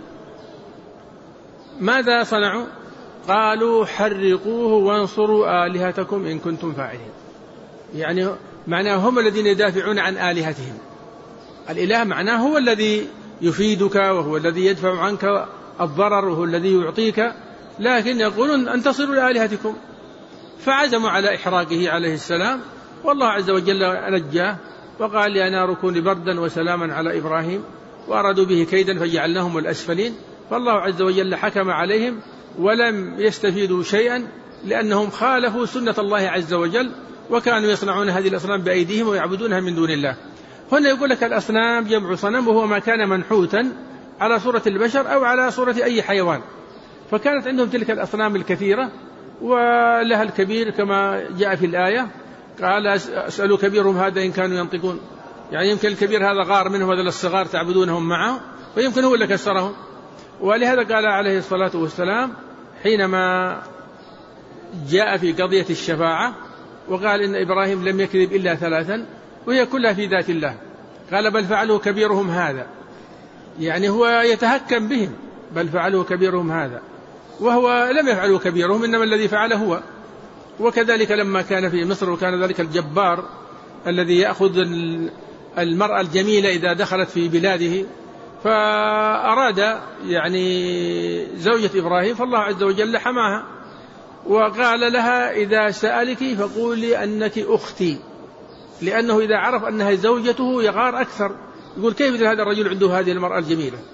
ماذا صنعوا؟ قالوا حرقوه وانصروا آلهتكم إن كنتم فاعلين. يعني معناه هم الذين يدافعون عن آلهتهم. الإله معناه هو الذي يفيدك وهو الذي يدفع عنك الضرر وهو الذي يعطيك، لكن يقولون انتصروا لآلهتكم. فعزموا على إحراقه عليه السلام، والله عز وجل نجاه وقال يا نار كوني بردا وسلاما على إبراهيم، وأرادوا به كيدا فجعلناهم الأسفلين. فالله عز وجل حكم عليهم ولم يستفيدوا شيئا، لأنهم خالفوا سنة الله عز وجل وكانوا يصنعون هذه الأصنام بأيديهم ويعبدونها من دون الله. هنا يقول لك الأصنام جمع صنم، وهو ما كان منحوتا على صورة البشر أو على صورة أي حيوان. فكانت عندهم تلك الأصنام الكثيرة ولها الكبير كما جاء في الآية، قال اسألوا كبيرهم هذا إن كانوا ينطقون. يعني يمكن الكبير هذا غار منهم هذا الصغار تعبدونهم معه، ويمكن هو اللي كسرهم. ولهذا قال عليه الصلاة والسلام حينما جاء في قضية الشفاعة وقال إن إبراهيم لم يكذب إلا ثلاثا وهي كلها في ذات الله، قال بل فعلوا كبيرهم هذا، يعني هو يتهكم بهم، بل فعلوا كبيرهم هذا، وهو لم يفعلوا كبيرهم إنما الذي فعله هو. وكذلك لما كان في مصر وكان ذلك الجبار الذي يأخذ المرأة الجميلة إذا دخلت في بلاده، فأراد يعني زوجة إبراهيم، فالله عز وجل حماها وقال لها إذا سألك فقولي أنك أختي، لأنه إذا عرف أنها زوجته يغار أكثر، يقول كيف هذا الرجل عنده هذه المرأة الجميلة؟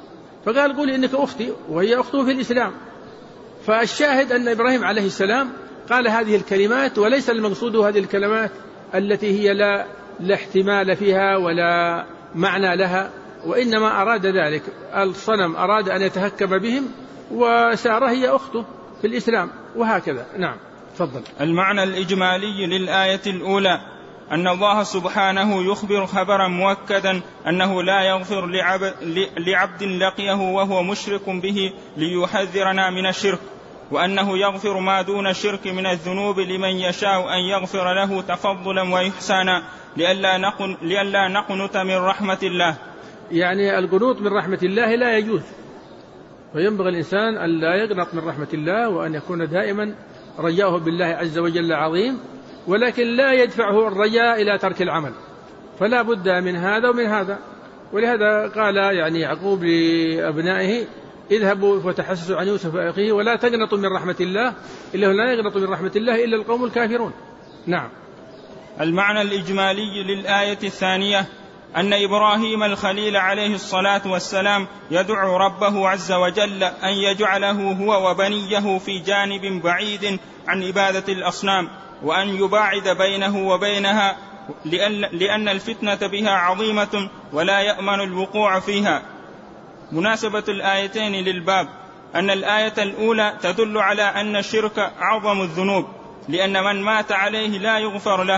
فقال قولي إنك أختي وهي أخته في الإسلام. فالشاهد أن إبراهيم عليه السلام قال هذه الكلمات، وليس المقصود هذه الكلمات التي هي لا احتمال فيها ولا معنى لها، وإنما أراد ذلك، الصنم أراد أن يتهكم بهم، وسارة هي أخته في الإسلام، وهكذا. نعم، تفضل. المعنى الإجمالي للآية الأولى أن الله سبحانه يخبر خبرا مؤكدا أنه لا يغفر لعبد لقيه وهو مشرك به ليحذرنا من الشرك، وأنه يغفر ما دون الشرك من الذنوب لمن يشاء أن يغفر له تفضلا وإحسانا لئلا نقنط من رحمة الله. يعني القنوط من رحمة الله لا يجوز، وينبغي الإنسان أن لا يقنط من رحمة الله، وأن يكون دائما رجاؤه بالله عز وجل عظيم، ولكن لا يدفعه الرجاء إلى ترك العمل، فلا بد من هذا ومن هذا. ولهذا قال يعني يعقوب لأبنائه اذهبوا وتحسسوا عن يوسف وأخيه ولا تقنطوا من رحمة الله، إلا لا يقنط من رحمة الله إلا القوم الكافرون. نعم. المعنى الإجمالي للآية الثانية أن إبراهيم الخليل عليه الصلاة والسلام يدعو ربه عز وجل أن يجعله هو وبنيه في جانب بعيد عن عبادة الأصنام، وأن يباعد بينه وبينها، لأن الفتنة بها عظيمة ولا يأمن الوقوع فيها. مناسبة الآيتين للباب أن الآية الأولى تدل على أن الشرك أعظم الذنوب، لأن من مات عليه لا يغفر له،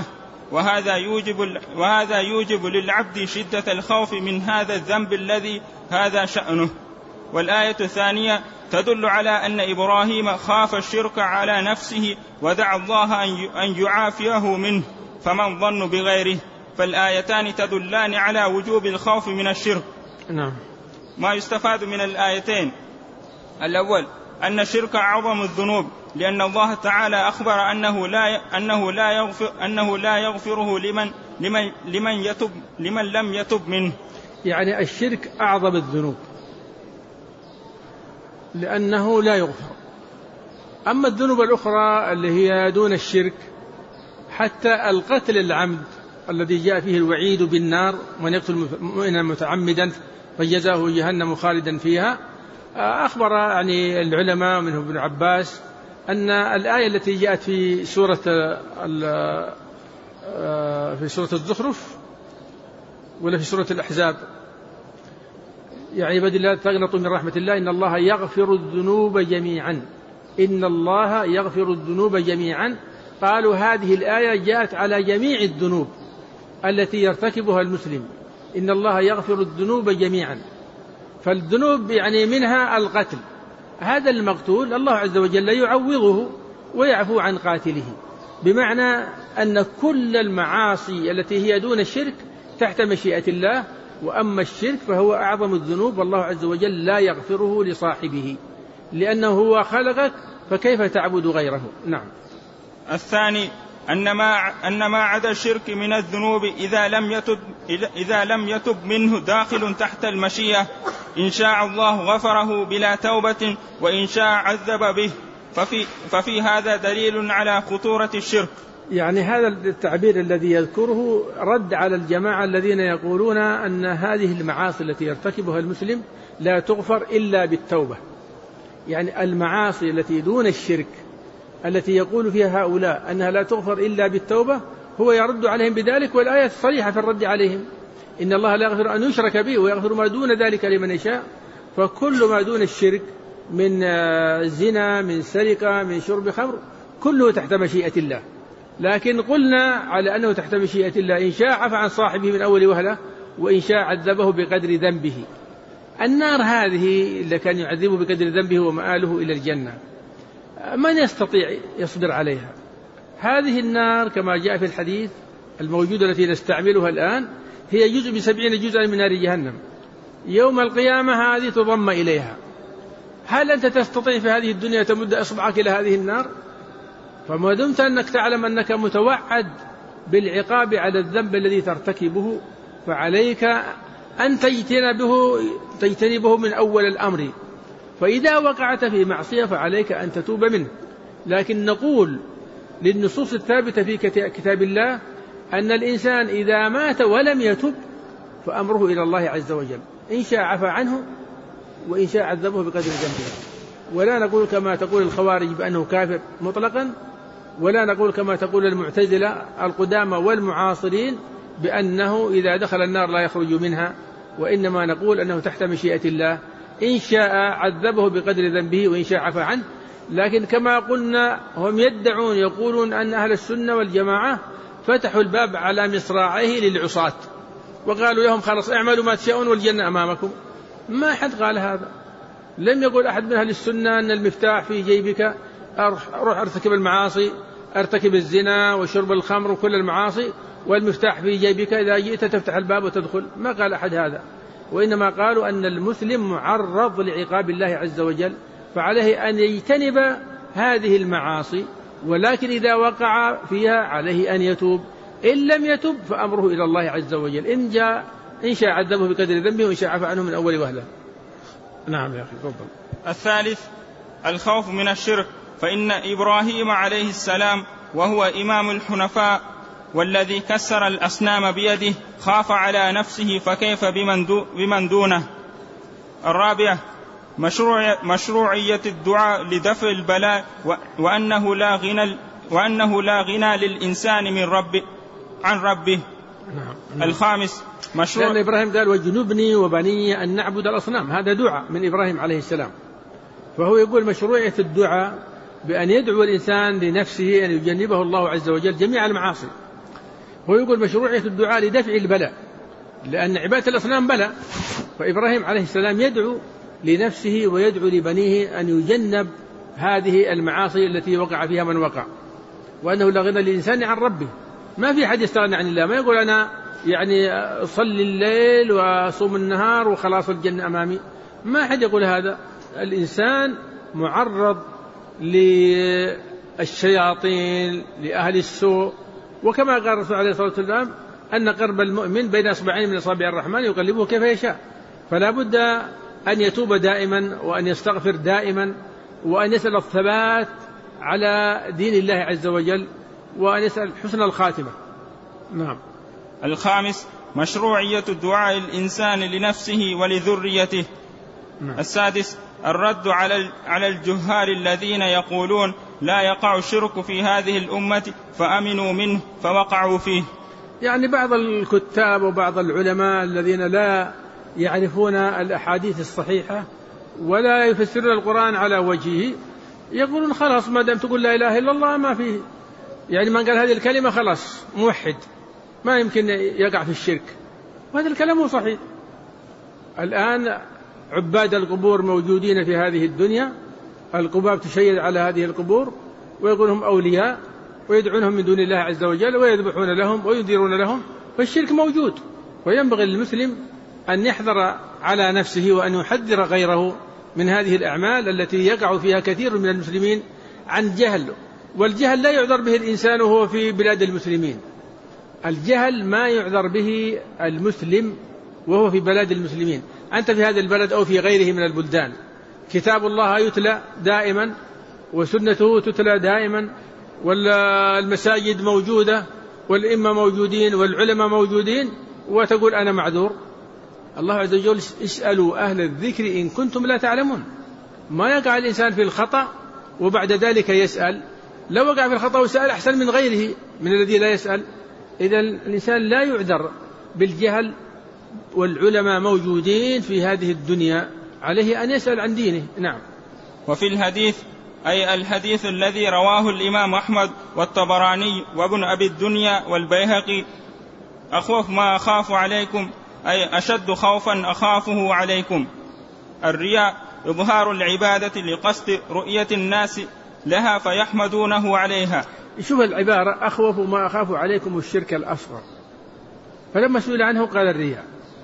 وهذا يوجب للعبد شدة الخوف من هذا الذنب الذي هذا شأنه. والآية الثانية تدل على أن إبراهيم خاف الشرك على نفسه ودعا الله أن يعافيه منه، فمن ظن بغيره. فالآيتان تدلان على وجوب الخوف من الشرك. نعم. ما يستفاد من الآيتين: الأول أن الشرك أعظم الذنوب، لأن الله تعالى أخبر أنه لا يغفره لمن لم يتب منه. يعني الشرك أعظم الذنوب لأنه لا يغفر. أما الذنوب الأخرى اللي هي دون الشرك، حتى القتل العمد الذي جاء فيه الوعيد بالنار، من يقتل مؤمنا متعمدا فجزاؤه جهنم خالدا فيها، أخبر يعني العلماء منه ابن عباس أن الآية التي جاءت في سورة الزخرف ولا في سورة الأحزاب، يعني بدل لا تقنطوا من رحمة الله إن الله يغفر الذنوب جميعا، إن الله يغفر الذنوب جميعا. قالوا هذه الآية جاءت على جميع الذنوب التي يرتكبها المسلم، إن الله يغفر الذنوب جميعا. فالذنوب يعني منها القتل، هذا المقتول الله عز وجل يعوضه ويعفو عن قاتله، بمعنى أن كل المعاصي التي هي دون الشرك تحت مشيئة الله، وأما الشرك فهو أعظم الذنوب، والله عز وجل لا يغفره لصاحبه، لأنه هو خلقك فكيف تعبد غيره. نعم. الثاني أن ما عدا الشرك من الذنوب إذا لم يتب منه داخل تحت المشيئة، إن شاء الله غفره بلا توبة، وإن شاء عذب به، ففي هذا دليل على خطورة الشرك. يعني هذا التعبير الذي يذكره رد على الجماعة الذين يقولون أن هذه المعاصي التي يرتكبها المسلم لا تغفر إلا بالتوبة. يعني المعاصي التي دون الشرك التي يقول فيها هؤلاء أنها لا تغفر إلا بالتوبة، هو يرد عليهم بذلك، والآية صريحة في الرد عليهم: إن الله لا يغفر أن يشرك به ويغفر ما دون ذلك لمن يشاء. فكل ما دون الشرك من زنا، من سرقة، من شرب خمر، كله تحت مشيئة الله. لكن قلنا على أنه تحت مشيئة الله، إن شاء عفى عن صاحبه من أول وهلة، وإن شاء عذبه بقدر ذنبه. النار هذه اللي كان يعذبه بقدر ذنبه ومآله إلى الجنة، من يستطيع يصبر عليها؟ هذه النار كما جاء في الحديث الموجودة التي نستعملها الآن هي جزء ب70 جزءا من نار جهنم، يوم القيامة هذه تضم إليها. هل أنت تستطيع في هذه الدنيا تمد أصبعك إلى هذه النار؟ فما دمت أنك تعلم أنك متوعد بالعقاب على الذنب الذي ترتكبه، فعليك أن تجتنبه من أول الأمر. فإذا وقعت في معصية فعليك أن تتوب منه. لكن نقول للنصوص الثابتة في كتاب الله أن الإنسان إذا مات ولم يتب فأمره إلى الله عز وجل، إن شاء عفى عنه وإن شاء عذبه بقدر ذنبه. ولا نقول كما تقول الخوارج بأنه كافر مطلقا، ولا نقول كما تقول المعتزلة القدامى والمعاصرين بأنه إذا دخل النار لا يخرج منها، وإنما نقول أنه تحت مشيئة الله، إن شاء عذبه بقدر ذنبه وإن شاء عفى عنه. لكن كما قلنا هم يقولون أن أهل السنة والجماعة فتحوا الباب على مصراعيه للعصاة وقالوا لهم خلاص اعملوا ما تشاءون والجنة أمامكم. ما أحد قال هذا، لم يقول أحد من أهل السنة أن المفتاح في جيبك، أروح أرتكب المعاصي، أرتكب الزنا وشرب الخمر وكل المعاصي والمفتاح في جيبك، إذا جئت تفتح الباب وتدخل. ما قال أحد هذا، وإنما قالوا أن المسلم معرض لعقاب الله عز وجل، فعليه أن يجتنب هذه المعاصي، ولكن إذا وقع فيها عليه أن يتوب، إن لم يتب فأمره إلى الله عز وجل، إن شاء عذبه بقدر ذنبه وإن شاء عفى عنه من أول وهلة. نعم يا أخي تفضل. الثالث الخوف من الشرك، فإن إبراهيم عليه السلام وهو إمام الحنفاء والذي كسر الأصنام بيده خاف على نفسه، فكيف بمن دونه. الرابع مشروعية الدعاء لدفع البلاء، وأنه لا غنى للإنسان عن ربه. الخامس لأن إبراهيم قال واجنبني وبني أن نعبد الأصنام، هذا دعاء من إبراهيم عليه السلام، فهو يقول مشروعية الدعاء بأن يدعو الإنسان لنفسه أن يجنبه الله عز وجل جميع المعاصي. هو يقول مشروعية الدعاء لدفع البلاء، لأن عبادة الأصنام بلاء، فإبراهيم عليه السلام يدعو لنفسه ويدعو لبنيه أن يجنب هذه المعاصي التي وقع فيها من وقع، وأنه لا غنى للإنسان عن ربه. ما في حد يستغنى عن الله، ما يقول أنا صلي الليل وصوم النهار وخلاص الجنة أمامي، ما حد يقول هذا. الإنسان معرض للشياطين، لأهل السوء، وكما قال الرسول عليه الصلاة والسلام أن قرب المؤمن بين أصبعين من أصابع الرحمن يقلبه كيف يشاء. فلا بد أن يتوب دائما وأن يستغفر دائما وأن يسأل الثبات على دين الله عز وجل وأن يسأل حسن الخاتمة. نعم. الخامس مشروعية الدعاء الإنسان لنفسه ولذريته. نعم. السادس الرد على الجهال الذين يقولون لا يقع الشرك في هذه الأمة فأمنوا منه فوقعوا فيه. يعني بعض الكتاب وبعض العلماء الذين لا يعرفون الأحاديث الصحيحة ولا يفسرون القرآن على وجهه يقولون خلاص ما دام تقول لا إله إلا الله ما فيه، يعني من قال هذه الكلمة خلاص موحد ما يمكن يقع في الشرك، وهذا الكلام هو صحيح. الآن عباد القبور موجودين في هذه الدنيا، القباب تشيد على هذه القبور ويقولهم أولياء ويدعونهم من دون الله عز وجل ويذبحون لهم وينذرون لهم، فالشرك موجود. وينبغي للمسلم أن يحذر على نفسه وأن يحذر غيره من هذه الأعمال التي يقع فيها كثير من المسلمين عن جهل، والجهل لا يعذر به الإنسان وهو في بلاد المسلمين. الجهل ما يعذر به المسلم وهو في بلاد المسلمين. أنت في هذا البلد أو في غيره من البلدان كتاب الله يتلى دائما وسنته تتلى دائما، والمساجد موجودة والإمة موجودين والعلماء موجودين، وتقول أنا معذور. الله عز وجل اسألوا أهل الذكر إن كنتم لا تعلمون. ما يقع الإنسان في الخطأ وبعد ذلك يسأل، لو وقع في الخطأ وسأل أحسن من غيره من الذي لا يسأل. إذا الإنسان لا يعذر بالجهل، والعلماء موجودين في هذه الدنيا، عليه أن يسأل عن دينه. نعم. وفي الحديث أي الحديث الذي رواه الإمام أحمد والطبراني وابن أبي الدنيا والبيهقي أخوف ما أخاف عليكم أي أشد خوفا أخافه عليكم الرياء، إظهار العبادة لقصد رؤية الناس لها فيحمدونه عليها. شوف العبارة أخوف ما أخاف عليكم الشرك الأصغر، فلما سئل عنه قال الرياء.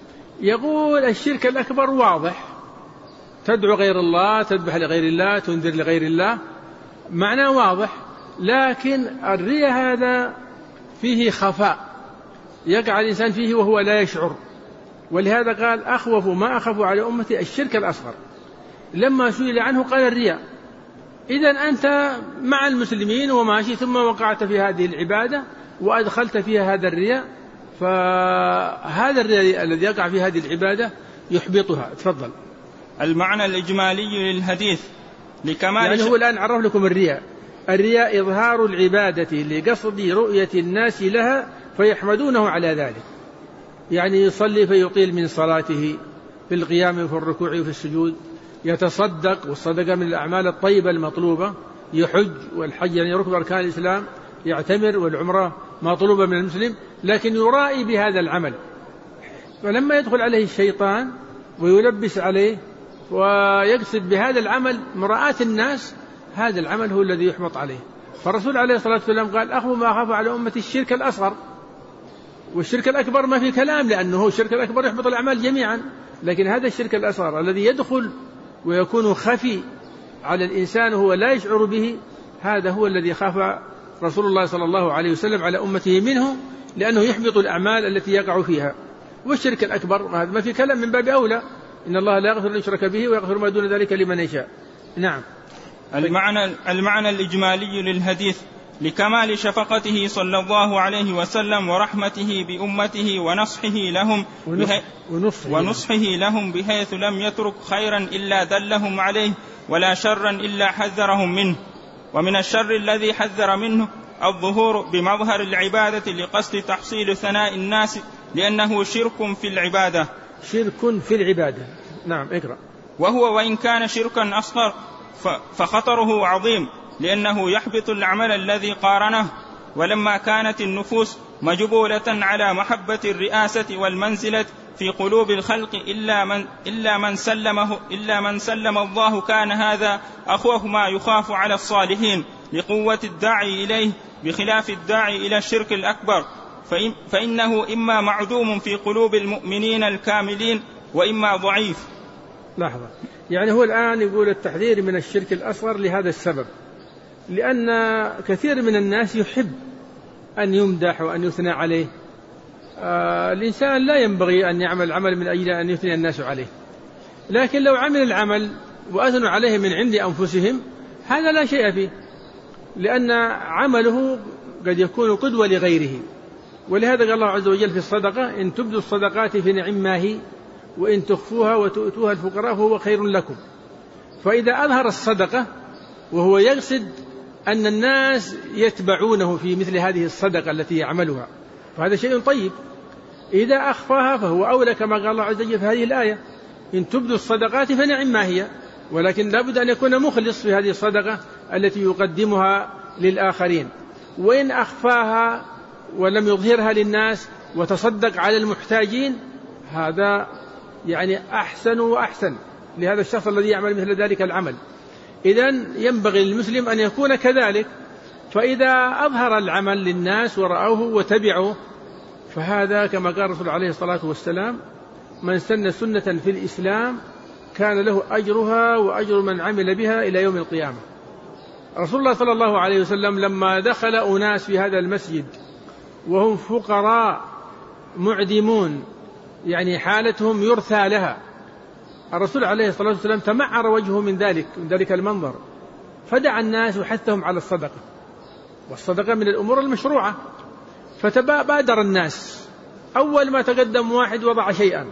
يقول الشرك الأكبر واضح، تدعو غير الله، تذبح لغير الله، تنذر لغير الله، معناه واضح. لكن الرياء هذا فيه خفاء يقع الإنسان فيه وهو لا يشعر، ولهذا قال أخوف ما أخاف على أمتي الشرك الأصغر. لما سئل عنه قال الرياء. إذن أنت مع المسلمين وماشي ثم وقعت في هذه العبادة وأدخلت فيها هذا الرياء، فهذا الرياء الذي يقع في هذه العبادة يحبطها. تفضل. المعنى الإجمالي للحديث لكمال يعني هو الآن عرف لكم الرياء إظهار العبادة لقصد رؤية الناس لها فيحمدونه على ذلك، يعني يصلي فيطيل من صلاته في القيام وفي الركوع وفي السجود، يتصدق والصدقة من الأعمال الطيبة المطلوبة، يحج والحج يعني ركن أركان الإسلام، يعتمر والعمرة مطلوبة من المسلم، لكن يرائي بهذا العمل. فلما يدخل عليه الشيطان ويلبس عليه ويقصد بهذا العمل مراءة الناس، هذا العمل هو الذي يحبط عليه. فالرسول عليه الصلاة والسلام قال أخو ما أخاف على أمة الشرك الأصغر، والشرك الأكبر ما في كلام لأنه الشرك الأكبر يحبط الأعمال جميعا، لكن هذا الشرك الأصغر الذي يدخل ويكون خفي على الإنسان وهو لا يشعر به، هذا هو الذي خاف رسول الله صلى الله عليه وسلم على أمته منه، لأنه يحبط الأعمال التي يقع فيها. والشرك الأكبر هذا ما في كلام من باب أولى، إن الله لا يغفر أن يشرك به ويغفر ما دون ذلك لمن يشاء. نعم. المعنى الإجمالي للحديث لكمال شفقته صلى الله عليه وسلم ورحمته بأمته ونصحه لهم بحيث لم يترك خيرا إلا دلهم عليه ولا شرا إلا حذرهم منه. ومن الشر الذي حذر منه الظهور بمظهر العبادة لقصد تحصيل ثناء الناس، لأنه شرك في العبادة. شرك في العبادة. نعم اقرأ. وهو وإن كان شركا أصغر فخطره عظيم، لأنه يحبط العمل الذي قارنه. ولما كانت النفوس مجبولة على محبة الرئاسة والمنزلة في قلوب الخلق إلا من سلم الله، كان هذا أخوف ما يخاف على الصالحين لقوة الداعي إليه، بخلاف الداعي إلى الشرك الأكبر، فإنه إما معدوم في قلوب المؤمنين الكاملين وإما ضعيف. لحظة، يعني هو الآن يقول التحذير من الشرك الأصغر لهذا السبب، لأن كثير من الناس يحب أن يمدح وأن يثنى عليه. الإنسان لا ينبغي أن يعمل عمل من أجل أن يثني الناس عليه، لكن لو عمل العمل وأثنوا عليه من عند أنفسهم هذا لا شيء فيه، لأن عمله قد يكون قدوة لغيره. ولهذا قال الله عز وجل في الصدقة إن تبدوا الصدقات فنعما هي وإن تخفوها وتؤتوها الفقراء فهو خير لكم. فإذا أظهر الصدقة وهو يقصد أن الناس يتبعونه في مثل هذه الصدقة التي يعملها فهذا شيء طيب. إذا أخفاها فهو أولى، كما قال الله عز وجل في هذه الآية إن تبدوا الصدقات فنعما هي، ولكن لابد أن يكون مخلص في هذه الصدقة التي يقدمها للآخرين. وإن أخفاها ولم يظهرها للناس وتصدق على المحتاجين هذا يعني أحسن وأحسن لهذا الشخص الذي يعمل مثل ذلك العمل. إذن ينبغي للمسلم أن يكون كذلك، فإذا أظهر العمل للناس ورأوه وتبعوه فهذا كما قال الرسول عليه الصلاة والسلام من سن سنة في الإسلام كان له أجرها وأجر من عمل بها إلى يوم القيامة. رسول الله صلى الله عليه وسلم لما دخل أناس في هذا المسجد وهم فقراء معدمون يعني حالتهم يرثى لها، الرسول عليه الصلاة والسلام تمعر وجهه من ذلك المنظر، فدعا الناس وحثهم على الصدقة، والصدقة من الأمور المشروعة. فتبادر الناس، أول ما تقدم واحد وضع شيئا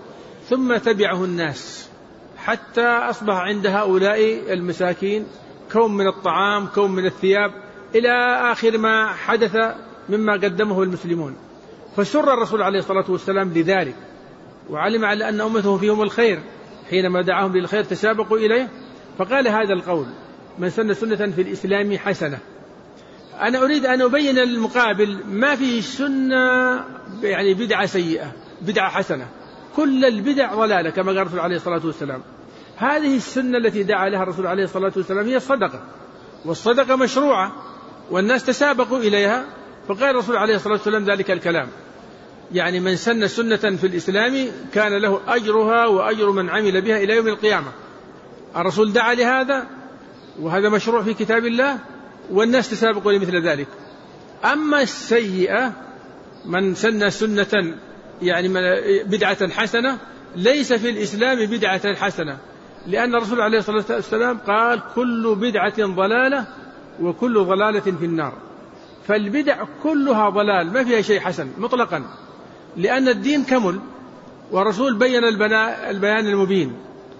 ثم تبعه الناس حتى أصبح عند هؤلاء المساكين كوم من الطعام كوم من الثياب إلى آخر ما حدث مما قدمه المسلمون. فسر الرسول عليه الصلاة والسلام لذلك، وعلم على أن أمته فيهم الخير، حينما دعاهم للخير تسابقوا إليه، فقال هذا القول من سن سنة في الإسلام حسنة. أنا أريد أن أبين المقابل، ما في سنة يعني بدعة سيئة بدعة حسنة، كل البدع ضلالة كما قال الرسول عليه الصلاة والسلام. هذه السنة التي دعا لها الرسول عليه الصلاة والسلام هي الصدقة، والصدقة مشروعة والناس تسابقوا إليها، فقال الرسول عليه الصلاة والسلام ذلك الكلام، يعني من سن سنة في الإسلام كان له أجرها وأجر من عمل بها إلى يوم القيامة. الرسول دعا لهذا وهذا مشروع في كتاب الله والناس تسابقوا لمثل ذلك. أما السيئة من سن سنة يعني بدعة حسنة ليس في الإسلام بدعة حسنة، لأن الرسول عليه الصلاة والسلام قال كل بدعة ضلالة وكل ضلالة في النار. فالبدع كلها ضلال ما فيها شيء حسن مطلقا، لأن الدين كمل والرسول بين البيان المبين،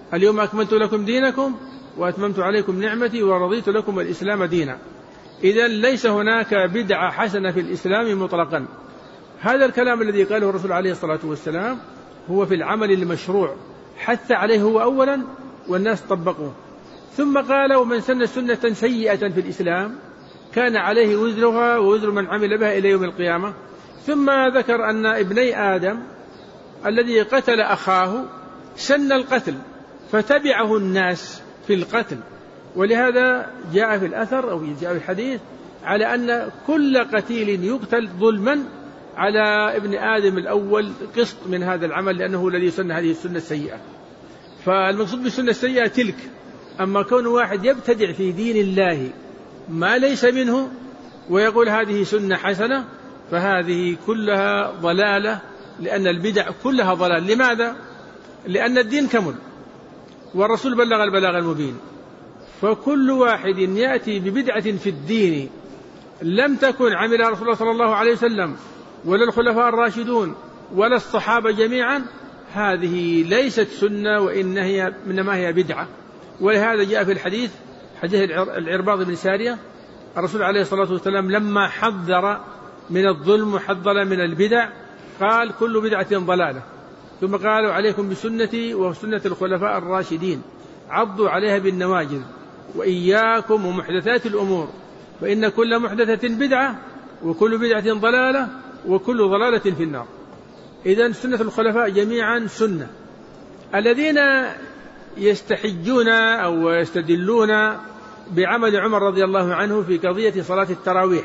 اليوم أكملت لكم دينكم وأتممت عليكم نعمتي ورضيت لكم الإسلام دينا. إذن ليس هناك بدعة حسنة في الإسلام مطلقا. هذا الكلام الذي قاله الرسول عليه الصلاة والسلام هو في العمل المشروع، حث عليه هو أولا والناس طبقوه، ثم قال: ومن سن سنة سيئة في الإسلام كان عليه وزرها ووزر من عمل بها إلى يوم القيامة. ثم ذكر أن ابني آدم الذي قتل أخاه سن القتل فتبعه الناس في القتل، ولهذا جاء في الأثر أو جاء في الحديث على أن كل قتيل يقتل ظلما على ابن آدم الأول قسط من هذا العمل، لأنه الذي سن هذه السنة السيئة. فالمقصود بالسنة السيئة تلك. أما كون واحد يبتدع في دين الله ما ليس منه ويقول هذه سنة حسنة فهذه كلها ضلالة، لأن البدع كلها ضلال. لماذا؟ لأن الدين كمل والرسول بلغ البلاغ المبين، فكل واحد يأتي ببدعة في الدين لم تكن عملها رسول الله صلى الله عليه وسلم ولا الخلفاء الراشدون ولا الصحابة جميعا، هذه ليست سنة وإنما هي بدعة. ولهذا جاء في الحديث حديث العرباض بن سارية الرسول عليه الصلاة والسلام لما حذر من الظلم وحذر من البدع قال: كل بدعة ضلالة. ثم قالوا: عليكم بسنتي وسنة الخلفاء الراشدين عضوا عليها بالنواجذ وإياكم ومحدثات الأمور فإن كل محدثة بدعة وكل بدعة ضلالة وكل ضلالة في النار. إذن سنة الخلفاء جميعا سنة. الذين يستحجون أو يستدلون بعمل عمر رضي الله عنه في قضية صلاة التراويح،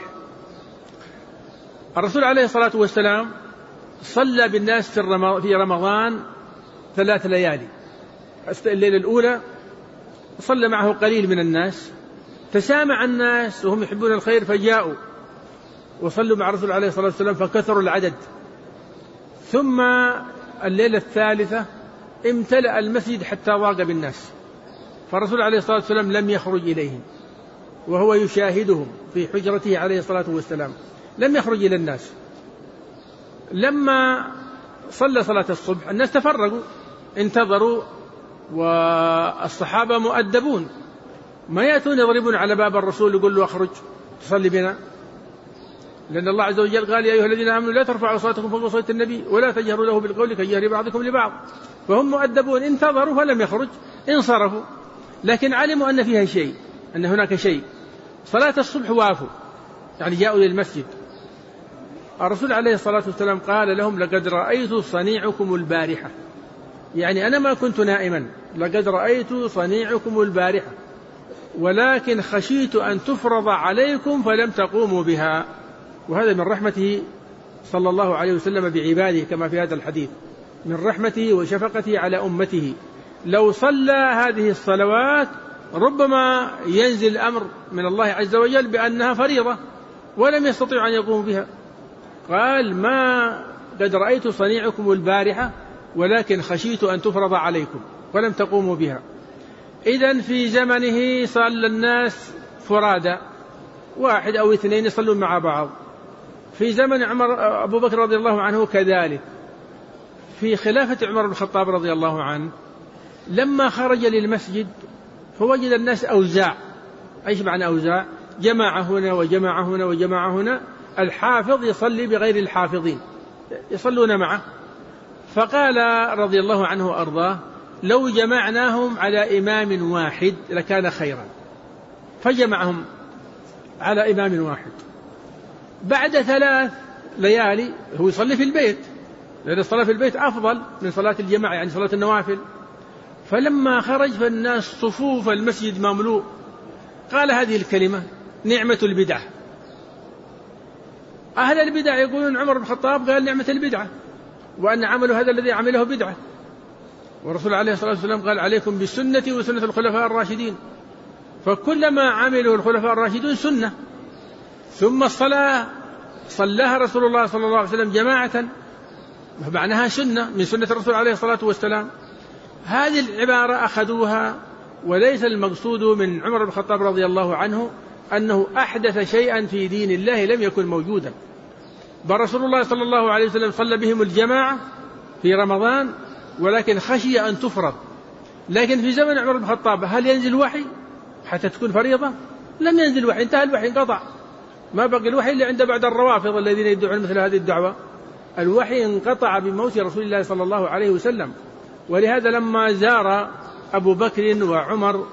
الرسول عليه الصلاة والسلام صلى بالناس في رمضان 3 ليالي. الليلة الأولى صلى معه قليل من الناس، تسامع الناس وهم يحبون الخير فجاءوا وصلوا مع الرسول عليه الصلاة والسلام فكثروا العدد. ثم الليلة الثالثة امتلأ المسجد حتى ضاق بالناس، فالرسول عليه الصلاة والسلام لم يخرج إليهم وهو يشاهدهم في حجرته عليه الصلاة والسلام، لم يخرج إلى الناس. لما صلى صلاة الصبح الناس تفرقوا انتظروا، والصحابة مؤدبون ما يأتون يضربون على باب الرسول يقول له: أخرج تصلي بنا، لأن الله عز وجل قال: يا أيها الذين آمنوا لا ترفعوا أصواتكم فوق صوت النبي ولا تجهروا له بالقول كجهر بعضكم لبعض. فهم مؤدبون انتظروا فلم يخرج انصرفوا، لكن علموا أن فيها شيء، أن هناك شيء. صلاة الصبح وافوا يعني جاءوا للمسجد. الرسول عليه الصلاة والسلام قال لهم: لقد رأيت صنيعكم البارحة، يعني أنا ما كنت نائما، لقد رأيت صنيعكم البارحة ولكن خشيت أن تفرض عليكم فلم تقوموا بها. وهذا من رحمته صلى الله عليه وسلم بعباده كما في هذا الحديث، من رحمته وشفقته على أمته. لو صلى هذه الصلوات ربما ينزل الأمر من الله عز وجل بأنها فريضة ولم يستطيع أن يقوم بها. قال: ما قد رأيت صنيعكم البارحة ولكن خشيت أن تفرض عليكم ولم تقوموا بها. إذن في زمنه صلى الناس فرادى، 1 أو 2 يصلون مع بعض. في زمن أبو بكر رضي الله عنه كذلك. في خلافة عمر بن الخطاب رضي الله عنه لما خرج للمسجد فوجد الناس أوزاع. أيش معنى أوزاع؟ جماعة هنا وجماعة هنا وجماعة هنا، الحافظ يصلي بغير الحافظين يصلون معه. فقال رضي الله عنه وأرضاه: لو جمعناهم على إمام واحد لكان خيرا. فجمعهم على إمام واحد. بعد 3 ليالي هو يصلي في البيت، لأن الصلاة في البيت أفضل من صلاة الجماعة يعني صلاة النوافل. فلما خرج فالناس صفوف المسجد مملوء، قال هذه الكلمة: نعمة البدعة. أهل البدع يقولون عمر بن الخطاب قال نعمة البدعة، وأن عمل هذا الذي عمله بدعة. والرسول عليه الصلاة والسلام قال: عليكم بسنتي وسنة الخلفاء الراشدين. فكلما عمله الخلفاء الراشدون سنة. ثم الصلاة صلاها رسول الله صلى الله عليه وسلم جماعة فمعناها سنة من سنة الرسول عليه الصلاة والسلام. هذه العبارة أخذوها، وليس المقصود من عمر بن الخطاب رضي الله عنه أنه أحدث شيئا في دين الله لم يكن موجودا، بل رسول الله صلى الله عليه وسلم صلى بهم الجماعة في رمضان ولكن خشي أن تفرض، لكن في زمن عمر بن الخطاب هل ينزل وحي حتى تكون فريضة؟ لم ينزل وحي، انتهى الوحي، انقطع، ما بقي الوحي إلا عند بعض الروافض الذين يدعون مثل هذه الدعوة. الوحي انقطع بموت رسول الله صلى الله عليه وسلم. ولهذا لما زار أبو بكر وعمر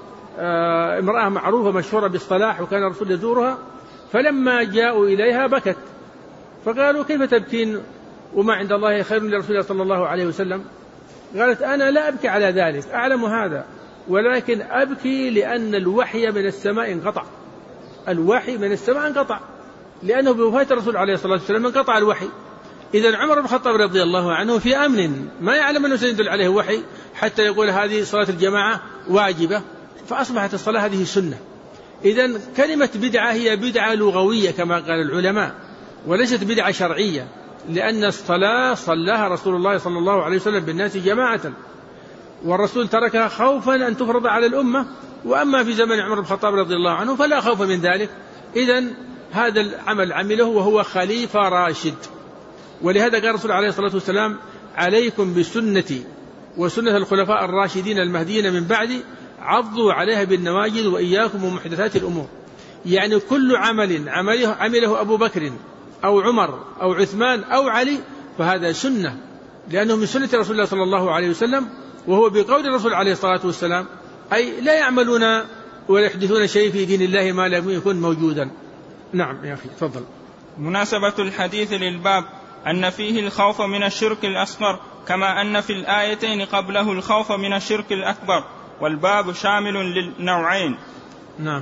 امرأة معروفة مشهورة بالصلاح وكان الرسول يزورها، فلما جاءوا إليها بكت، فقالوا كيف تبكين وما عند الله خير لرسول الله صلى الله عليه وسلم؟ قالت أنا لا أبكي على ذلك، أعلم هذا، ولكن أبكي لأن الوحي من السماء انقطع. الوحي من السماء انقطع، لأنه بوفاة الرسول عليه الصلاة والسلام انقطع الوحي. إذن عمر بن الخطاب رضي الله عنه في أمن، ما يعلم أنه سينزل عليه وحي حتى يقول هذه صلاة الجماعة واجبة، فأصبحت الصلاة هذه سنة. إذن كلمة بدعة هي بدعة لغوية كما قال العلماء، وليست بدعة شرعية، لأن الصلاة صلاها رسول الله صلى الله عليه وسلم بالناس جماعة، والرسول تركها خوفا أن تفرض على الأمة، وأما في زمن عمر بن الخطاب رضي الله عنه فلا خوف من ذلك. إذن هذا العمل عمله وهو خليفة راشد. ولهذا قال الرسول عليه الصلاة والسلام عليكم بسنتي وسنة الخلفاء الراشدين المهديين من بعدي عضوا عليها بالنواجذ وإياكم ومحدثات الأمور. يعني كل عمل عمله أبو بكر أو عمر أو عثمان أو علي فهذا سنة، لأنه من سنة رسول الله صلى الله عليه وسلم، وهو بقول الرسول عليه الصلاة والسلام، أي لا يعملون ولا يحدثون شيء في دين الله ما لم يكن موجودا. نعم يا أخي تفضل. مناسبة الحديث للباب أن فيه الخوف من الشرك الأصغر، كما أن في الآيتين قبله الخوف من الشرك الأكبر، والباب شامل للنوعين. نعم.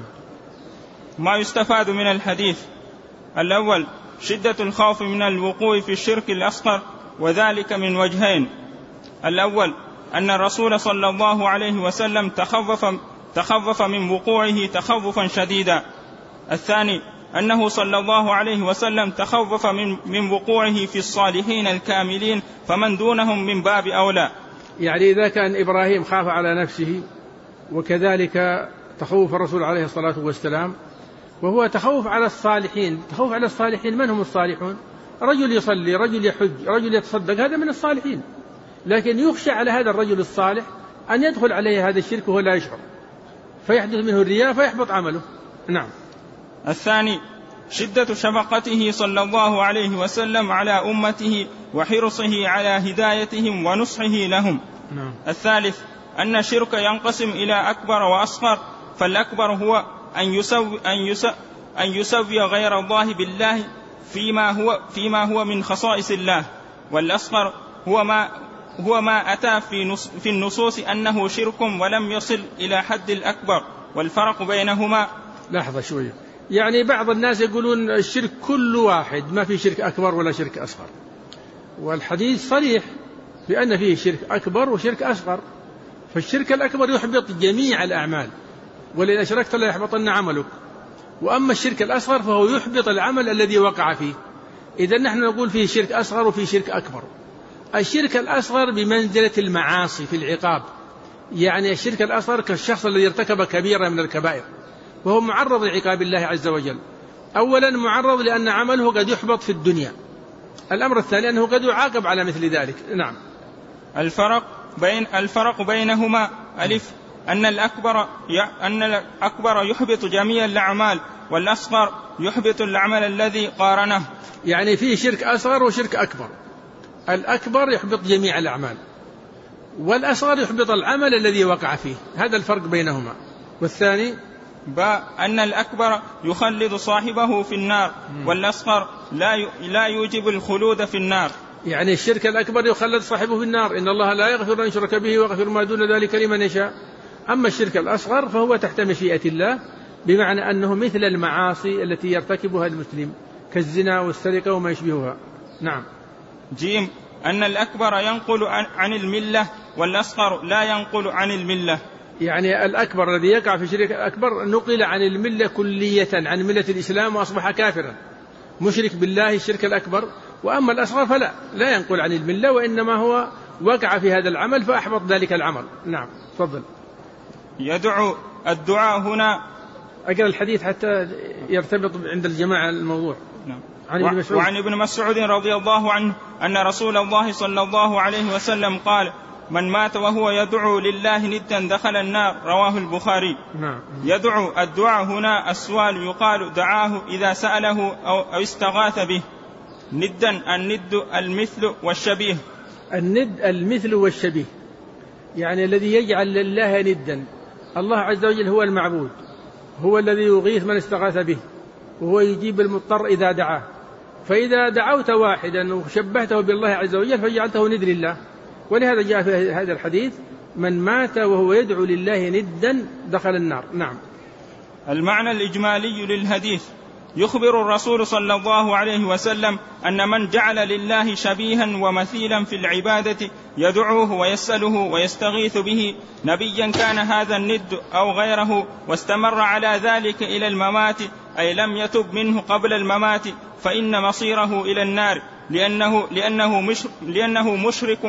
ما يستفاد من الحديث: الأول شدة الخوف من الوقوع في الشرك الأصغر، وذلك من وجهين: الأول أن الرسول صلى الله عليه وسلم تخوف من وقوعه تخوفا شديدا. الثاني أنه صلى الله عليه وسلم تخوف من وقوعه في الصالحين الكاملين، فمن دونهم من باب أولى. يعني إذا كان إبراهيم خاف على نفسه، وكذلك تخوف الرسول عليه الصلاة والسلام، وهو تخوف على الصالحين. تخوف على الصالحين، من هم الصالحون؟ رجل يصلي، رجل يحج، رجل يتصدق، هذا من الصالحين. لكن يخشى على هذا الرجل الصالح أن يدخل عليه هذا الشرك وهو لا يشعر، فيحدث منه الرياء فيحبط عمله. نعم. الثاني شدة شفقته صلى الله عليه وسلم على أمته وحرصه على هدايتهم ونصحه لهم. نعم. الثالث أن الشرك ينقسم إلى أكبر وأصغر، فالأكبر هو أن يسوي غير الله بالله فيما هو من خصائص الله، والأصغر هو ما أتى في النصوص أنه شرك ولم يصل إلى حد الأكبر، والفرق بينهما. لحظة شوية، يعني بعض الناس يقولون الشرك كل واحد، ما في شرك أكبر ولا شرك أصغر، والحديث صريح بأن فيه شرك أكبر وشرك أصغر. فالشرك الأكبر يحبط جميع الأعمال، ولئن أشركت لا يحبطن عملك. وأما الشرك الأصغر فهو يحبط العمل الذي وقع فيه. إذا نحن نقول فيه شرك أصغر وفيه شرك أكبر. الشرك الأصغر بمنزلة المعاصي في العقاب، يعني الشرك الأصغر كالشخص الذي ارتكب كبيرة من الكبائر، وهو معرض لعقاب الله عز وجل. أولا معرض لأن عمله قد يحبط في الدنيا. الأمر الثاني أنه قد يعاقب على مثل ذلك. نعم. الفرق بينهما: ألف أن الأكبر يحبط جميع الأعمال، والأصغر يحبط العمل الذي قارنه. يعني فيه شرك أصغر وشرك أكبر. الأكبر يحبط جميع الأعمال، والأصغر يحبط العمل الذي وقع فيه. هذا الفرق بينهما. والثاني أن الأكبر يخلد صاحبه في النار، والأصغر لا يوجب الخلود في النار. يعني الشرك الأكبر يخلد صاحبه في النار، إن الله لا يغفر أن يشرك به ويغفر ما دون ذلك لمن يشاء. أما الشرك الأصغر فهو تحت مشيئة الله، بمعنى أنه مثل المعاصي التي يرتكبها المسلم كالزنا والسرقة وما يشبهها. نعم. جيم أن الأكبر ينقل عن الملة، والأصغر لا ينقل عن الملة. يعني الأكبر الذي يقع في الشرك الأكبر نقل عن الملة كلية، عن ملة الإسلام، وأصبح كافرا مشرك بالله الشرك الأكبر. وأما الأصغر فلا ينقل عن الملة، وإنما هو وقع في هذا العمل فأحبط ذلك العمل. نعم. تفضل. يدعو الدعاء هنا. أقرأ الحديث حتى يرتبط عند الجماعة الموضوع. نعم. وعن ابن مسعود رضي الله عنه أن رسول الله صلى الله عليه وسلم قال: من مات وهو يدعو لله ندا دخل النار، رواه البخاري. يدعو الدعاء هنا السؤال، يقال دعاه إذا سأله أو استغاث به. ندا الند المثل والشبيه. الند المثل والشبيه، يعني الذي يجعل لله ندا. الله عز وجل هو المعبود، هو الذي يغيث من استغاث به، وهو يجيب المضطر إذا دعاه. فإذا دعوت واحدا وشبهته بالله عز وجل فجعلته ند لله. ولهذا جاء في هذا الحديث من مات وهو يدعو لله ندا دخل النار. نعم. المعنى الإجمالي للحديث: يخبر الرسول صلى الله عليه وسلم أن من جعل لله شبيها ومثيلا في العبادة يدعوه ويسأله ويستغيث به، نبيا كان هذا الند أو غيره، واستمر على ذلك إلى الممات، أي لم يتب منه قبل الممات، فإن مصيره إلى النار، لأنه مشرك،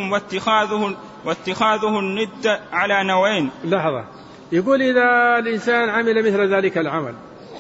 واتخاذه الند على نوعين. لحظة، يقول إذا الإنسان عمل مثل ذلك العمل،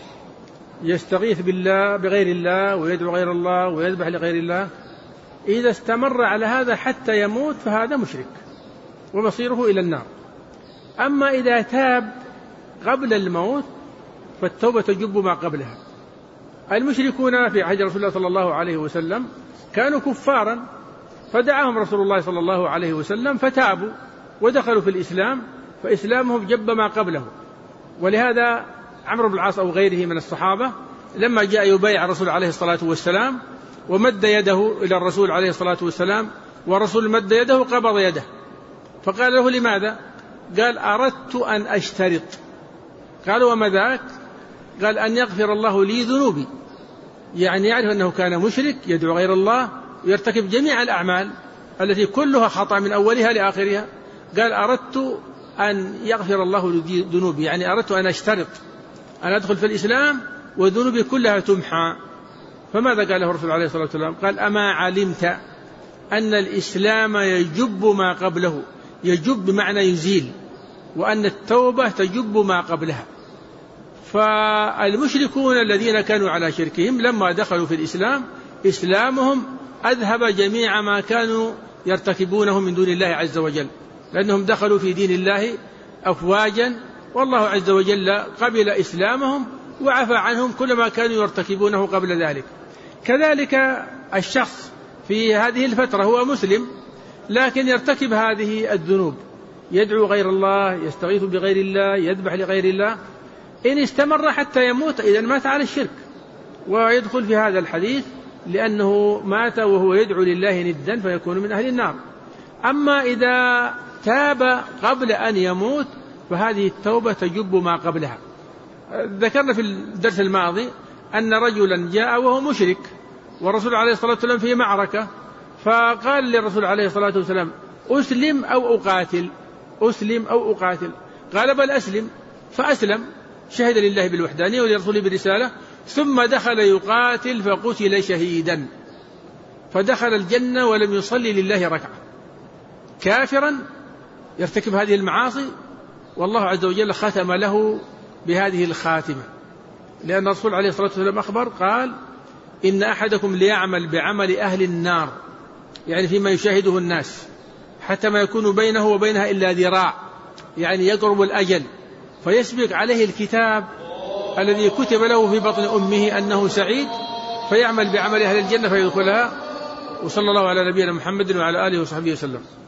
يستغيث بالله بغير الله ويدعو غير الله ويذبح لغير الله، إذا استمر على هذا حتى يموت فهذا مشرك ومصيره إلى النار. أما إذا تاب قبل الموت فالتوبة تجب ما قبلها. المشركون في عهد رسول الله صلى الله عليه وسلم كانوا كفارا، فدعاهم رسول الله صلى الله عليه وسلم فتابوا ودخلوا في الإسلام، فإسلامهم جب ما قبله. ولهذا عمرو بن العاص أو غيره من الصحابة لما جاء يبايع الرسول عليه الصلاة والسلام ومد يده إلى الرسول عليه الصلاة والسلام، والرسول مد يده قبض يده، فقال له: لماذا؟ قال: أردت أن أشترط. قال: وما ذاك؟ قال: أن يغفر الله لي ذنوبي. يعني يعرف أنه كان مشرك يدعو غير الله ويرتكب جميع الأعمال التي كلها خطأ من أولها لآخرها. قال: أردت أن يغفر الله لي ذنوبي، يعني أردت أن أشترط أن أدخل في الإسلام وذنوبي كلها تمحى. فماذا قال له الرسول عليه الصلاة والسلام؟ قال: أما علمت أن الإسلام يجب ما قبله؟ يجب بمعنى يزيل، وأن التوبة تجب ما قبلها. فالمشركون الذين كانوا على شركهم لما دخلوا في الإسلام إسلامهم أذهب جميع ما كانوا يرتكبونه من دون الله عز وجل، لأنهم دخلوا في دين الله أفواجا، والله عز وجل قبل إسلامهم وعفى عنهم كل ما كانوا يرتكبونه قبل ذلك. كذلك الشخص في هذه الفترة هو مسلم لكن يرتكب هذه الذنوب، يدعو غير الله، يستغيث بغير الله، يذبح لغير الله، إن استمر حتى يموت إذن مات على الشرك ويدخل في هذا الحديث، لأنه مات وهو يدعو لله ندا فيكون من أهل النار. أما إذا تاب قبل أن يموت فهذه التوبة تجب ما قبلها. ذكرنا في الدرس الماضي أن رجلا جاء وهو مشرك والرسول عليه الصلاة والسلام في معركة، فقال للرسول عليه الصلاة والسلام: أسلم أو أقاتل؟ أسلم أو أقاتل؟ قال: بل أسلم. فأسلم، شهد لله بالوحدانية ولرسوله بالرسالة، ثم دخل يقاتل فقتل شهيدا، فدخل الجنة ولم يصلي لله ركعة، كافرا يرتكب هذه المعاصي، والله عز وجل ختم له بهذه الخاتمة. لأن الرسول عليه الصلاة والسلام أخبر قال: إن أحدكم ليعمل بعمل أهل النار، يعني فيما يشاهده الناس، حتى ما يكون بينه وبينها إلا ذراع، يعني يقرب الأجل، فيسبق عليه الكتاب الذي كتب له في بطن أمه أنه سعيد، فيعمل بعمل أهل الجنة فيدخلها. وصلى الله على نبينا محمد وعلى آله وصحبه وسلم.